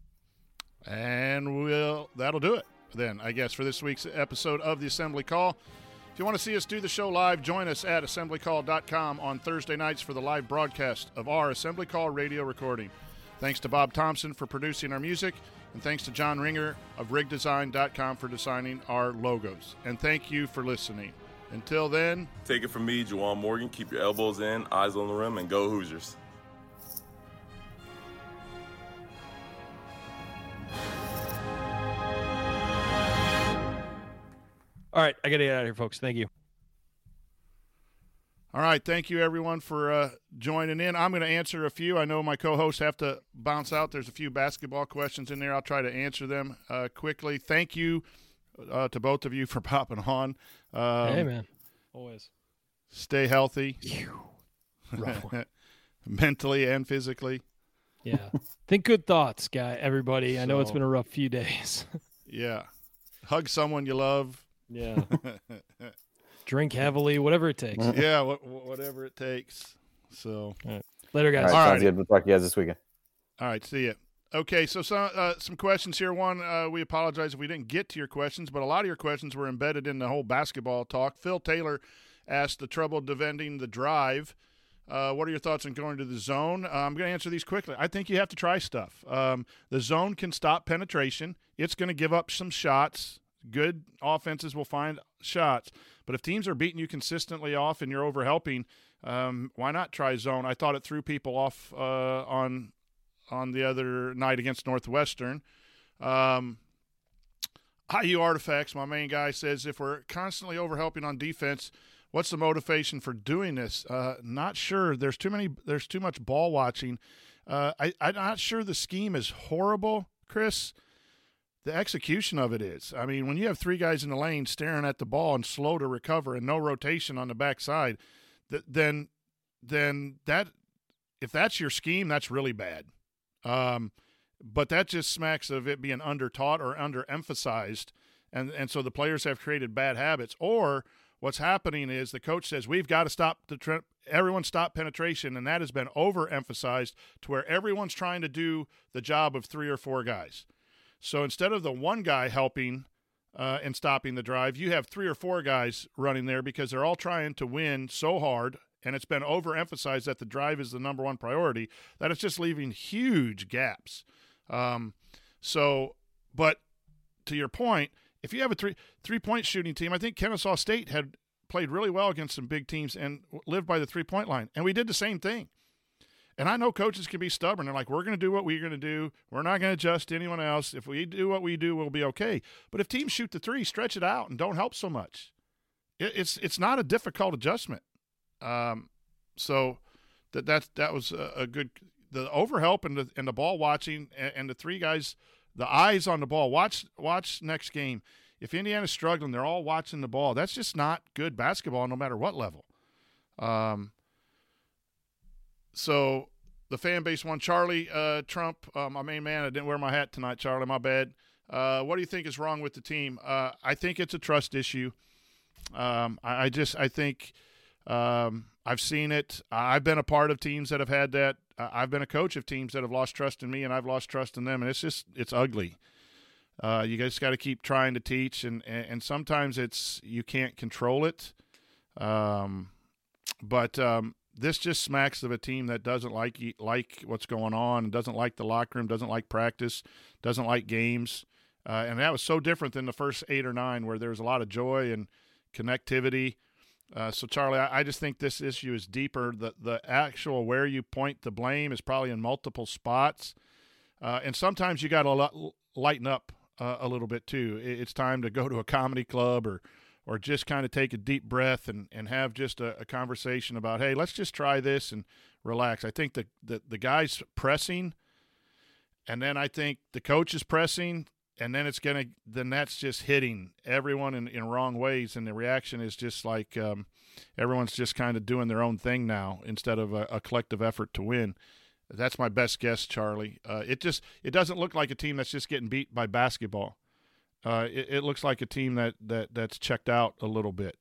And that'll do it then, I guess, for this week's episode of the Assembly Call. If you want to see us do the show live, join us at assemblycall.com on Thursday nights for the live broadcast of our Assembly Call radio recording. Thanks to Bob Thompson for producing our music, and thanks to John Ringer of rigdesign.com for designing our logos. And thank you for listening. Until then, take it from me, Juwan Morgan. Keep your elbows in, eyes on the rim, and go Hoosiers. All right, I got to get out of here, folks. Thank you. All right, thank you, everyone, for joining in. I'm going to answer a few. I know my co-hosts have to bounce out. There's a few basketball questions in there. I'll try to answer them quickly. Thank you to both of you for popping on. Hey, man. Always. Stay healthy. Mentally and physically. Yeah. Think good thoughts, everybody. I know it's been a rough few days. Yeah. Hug someone you love. Yeah. Drink heavily, whatever it takes. Yeah, whatever it takes. So, right. Later, guys. All right, sounds good. We'll talk to you guys this weekend. All right, see ya. Okay, so some questions here. One, we apologize if we didn't get to your questions, but a lot of your questions were embedded in the whole basketball talk. Phil Taylor asked the trouble defending the drive. What are your thoughts on going to the zone? I'm going to answer these quickly. I think you have to try stuff. The zone can stop penetration. It's going to give up some shots. Good offenses will find shots. But if teams are beating you consistently off and you're overhelping, why not try zone? I thought it threw people off on the other night against Northwestern. IU Artifacts, my main guy, says if we're constantly overhelping on defense, what's the motivation for doing this? Not sure. There's too much ball watching. I'm not sure the scheme is horrible, Chris. The execution of it is. I mean, when you have three guys in the lane staring at the ball and slow to recover and no rotation on the backside, then that, if that's your scheme, that's really bad. But that just smacks of it being under-taught or under-emphasized, and so the players have created bad habits. Or what's happening is the coach says, we've got to stop everyone stop penetration, and that has been overemphasized to where everyone's trying to do the job of three or four guys. So instead of the one guy helping and stopping the drive, you have three or four guys running there because they're all trying to win so hard, and it's been overemphasized that the drive is the number one priority, that it's just leaving huge gaps. But to your point, if you have a three-point shooting team, I think Kennesaw State had played really well against some big teams and lived by the three-point line, and we did the same thing. And I know coaches can be stubborn. They're like, we're going to do what we're going to do. We're not going to adjust to anyone else. If we do what we do, we'll be okay. But if teams shoot the three, stretch it out and don't help so much. It's not a difficult adjustment. So that was a good – the overhelp and the ball watching and the three guys, the eyes on the ball. Watch next game. If Indiana's struggling, they're all watching the ball. That's just not good basketball no matter what level. So the fan base won. Charlie Trump, my main man, I didn't wear my hat tonight, Charlie, my bad. What do you think is wrong with the team? I think it's a trust issue. I think I've seen it. I've been a part of teams that have had that. I've been a coach of teams that have lost trust in me, and I've lost trust in them, and it's ugly. You guys got to keep trying to teach, and sometimes you can't control it. But this just smacks of a team that doesn't like what's going on, doesn't like the locker room, doesn't like practice, doesn't like games. And that was so different than the first 8 or 9 where there was a lot of joy and connectivity. So, Charlie, I just think this issue is deeper. The actual where you point the blame is probably in multiple spots. And sometimes you got to lighten up a little bit too. It's time to go to a comedy club or just kind of take a deep breath and have just a conversation about, hey, let's just try this and relax. I think the guy's pressing, and then I think the coach is pressing, and then then that's just hitting everyone in wrong ways, and the reaction is just like everyone's just kind of doing their own thing now instead of a collective effort to win. That's my best guess, Charlie. It doesn't look like a team that's just getting beat by basketball. It looks like a team that's checked out a little bit.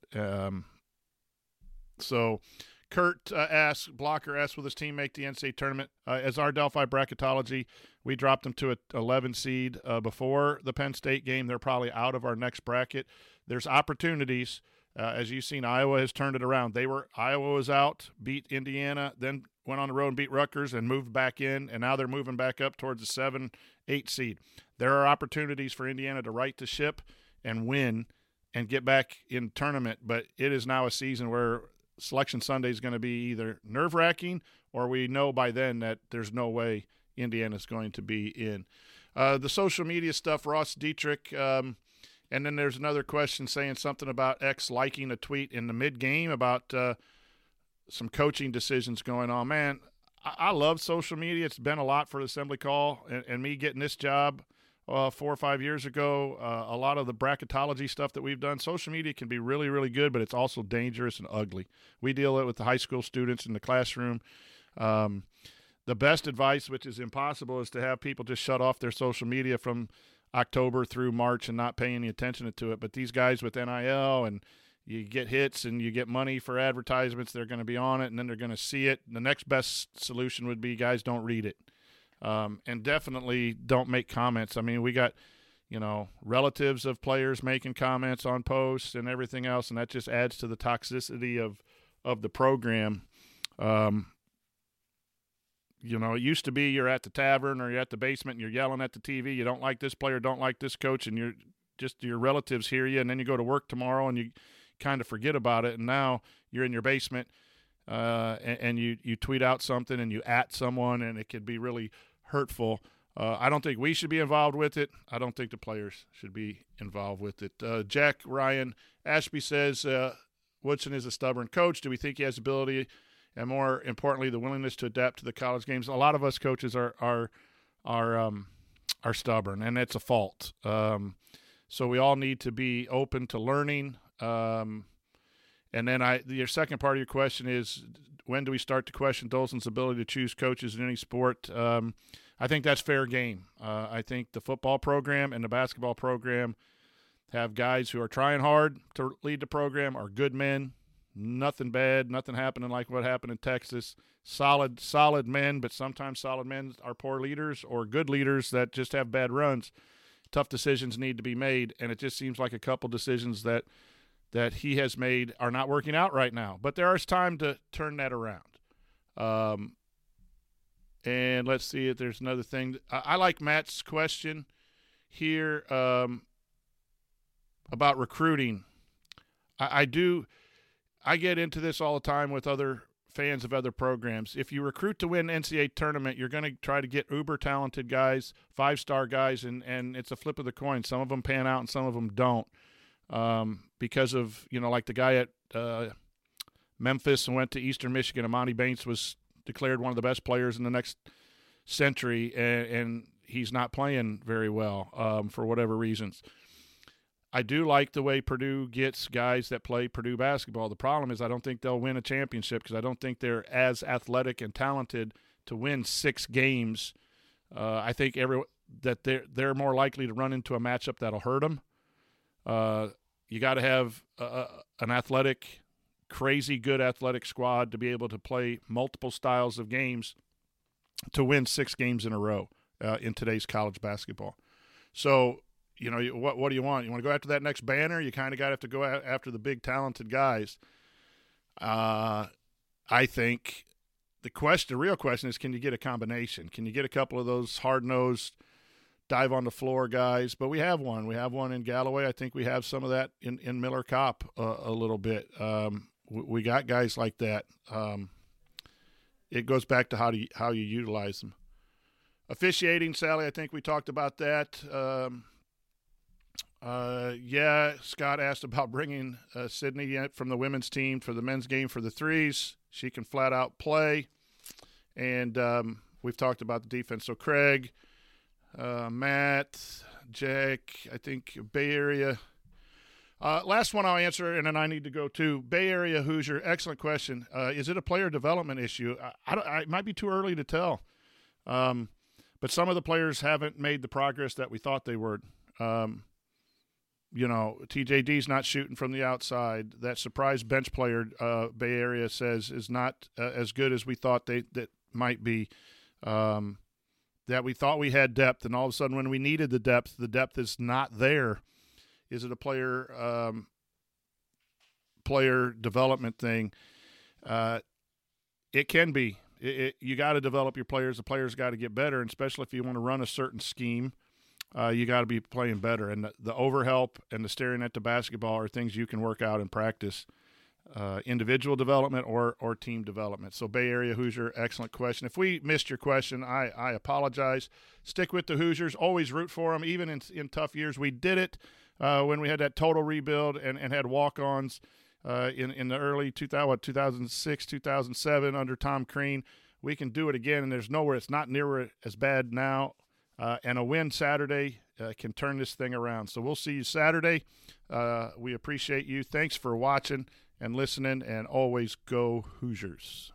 So Kurt Blocker asks, will this team make the NCAA tournament? As our Delphi bracketology, we dropped them to an 11 seed before the Penn State game. They're probably out of our next bracket. There's opportunities. As you've seen, Iowa has turned it around. Iowa was out, beat Indiana, then went on the road and beat Rutgers and moved back in, and now they're moving back up towards the 7-8 seed. There are opportunities for Indiana to right the ship and win and get back in tournament, but it is now a season where Selection Sunday is going to be either nerve-wracking or we know by then that there's no way Indiana's going to be in. The social media stuff, Ross Dietrich, and then there's another question saying something about X liking a tweet in the mid-game about some coaching decisions going on. Man, I love social media. It's been a lot for the Assembly Call, and me getting this job 4 or 5 years ago. A lot of the bracketology stuff that we've done, social media can be really, really good, but it's also dangerous and ugly. We deal with the high school students in the classroom. The best advice, which is impossible, is to have people just shut off their social media from October through March and not pay any attention to it. But these guys with NIL, and you get hits and you get money for advertisements, they're going to be on it, and then they're going to see it. The next best solution would be, guys, don't read it. And definitely don't make comments. I mean, we got, relatives of players making comments on posts and everything else, and that just adds to the toxicity of the program. It used to be you're at the tavern or you're at the basement and you're yelling at the TV. You don't like this player, don't like this coach, and your relatives hear you, and then you go to work tomorrow and you kind of forget about it. And now you're in your basement and you tweet out something and you at someone, and it could be really hurtful. I don't think we should be involved with it. I don't think the players should be involved with it. Jack Ryan Ashby says, Woodson is a stubborn coach. Do we think he has ability and, more importantly, the willingness to adapt to the college games? A lot of us coaches are stubborn, and it's a fault. So we all need to be open to learning. And then your second part of your question is, when do we start to question Dolson's ability to choose coaches in any sport? I think that's fair game. I think the football program and the basketball program have guys who are trying hard to lead the program, are good men. Nothing bad, nothing happening like what happened in Texas. Solid men, but sometimes solid men are poor leaders, or good leaders that just have bad runs. Tough decisions need to be made, and it just seems like a couple decisions that he has made are not working out right now. But there is time to turn that around. And let's see if there's another thing. I like Matt's question here about recruiting. I get into this all the time with other fans of other programs. If you recruit to win NCAA tournament, you're going to try to get uber talented guys, 5-star guys, and it's a flip of the coin. Some of them pan out and some of them don't. Because of, like the guy at Memphis and went to Eastern Michigan, Amani Bates was declared one of the best players in the next century, and he's not playing very well for whatever reasons. I do like the way Purdue gets guys that play Purdue basketball. The problem is I don't think they'll win a championship because I don't think they're as athletic and talented to win 6 games. I think that they're more likely to run into a matchup that'll hurt them. You got to have an athletic, crazy good athletic squad to be able to play multiple styles of games to win 6 games in a row in today's college basketball. So, what do you want? You want to go after that next banner? You kind of got to have to go after the big talented guys. I think the real question is, can you get a combination? Can you get a couple of those hard-nosed, dive on the floor guys? But we have one. We have one in Galloway. I think we have some of that in Miller Kopp a little bit. We got guys like that. It goes back to how you utilize them. Officiating, Sally, I think we talked about that. Scott asked about bringing Sydney from the women's team for the men's game for the threes. She can flat out play. And we've talked about the defense. So Craig, Matt, Jack, I think Bay Area. Last one I'll answer, and then I need to go to Bay Area Hoosier. Excellent question. Is it a player development issue? It might be too early to tell. But some of the players haven't made the progress that we thought they would. TJD's not shooting from the outside. That surprise bench player, Bay Area says, is not as good as we thought that might be. That we thought we had depth, and all of a sudden when we needed the depth is not there. Is it a player development thing? It can be. You got to develop your players. The players got to get better, and especially if you want to run a certain scheme, you got to be playing better. And the overhelp and the staring at the basketball are things you can work out in practice, individual development or team development. So Bay Area Hoosier, excellent question. If we missed your question, I apologize. Stick with the Hoosiers. Always root for them, even in tough years. We did it when we had that total rebuild and had walk-ons. in the early 2006, 2007 under Tom Crean. We can do it again, and there's nowhere it's not near as bad now. And a win Saturday can turn this thing around. So we'll see you Saturday. We appreciate you. Thanks for watching and listening, and always go Hoosiers.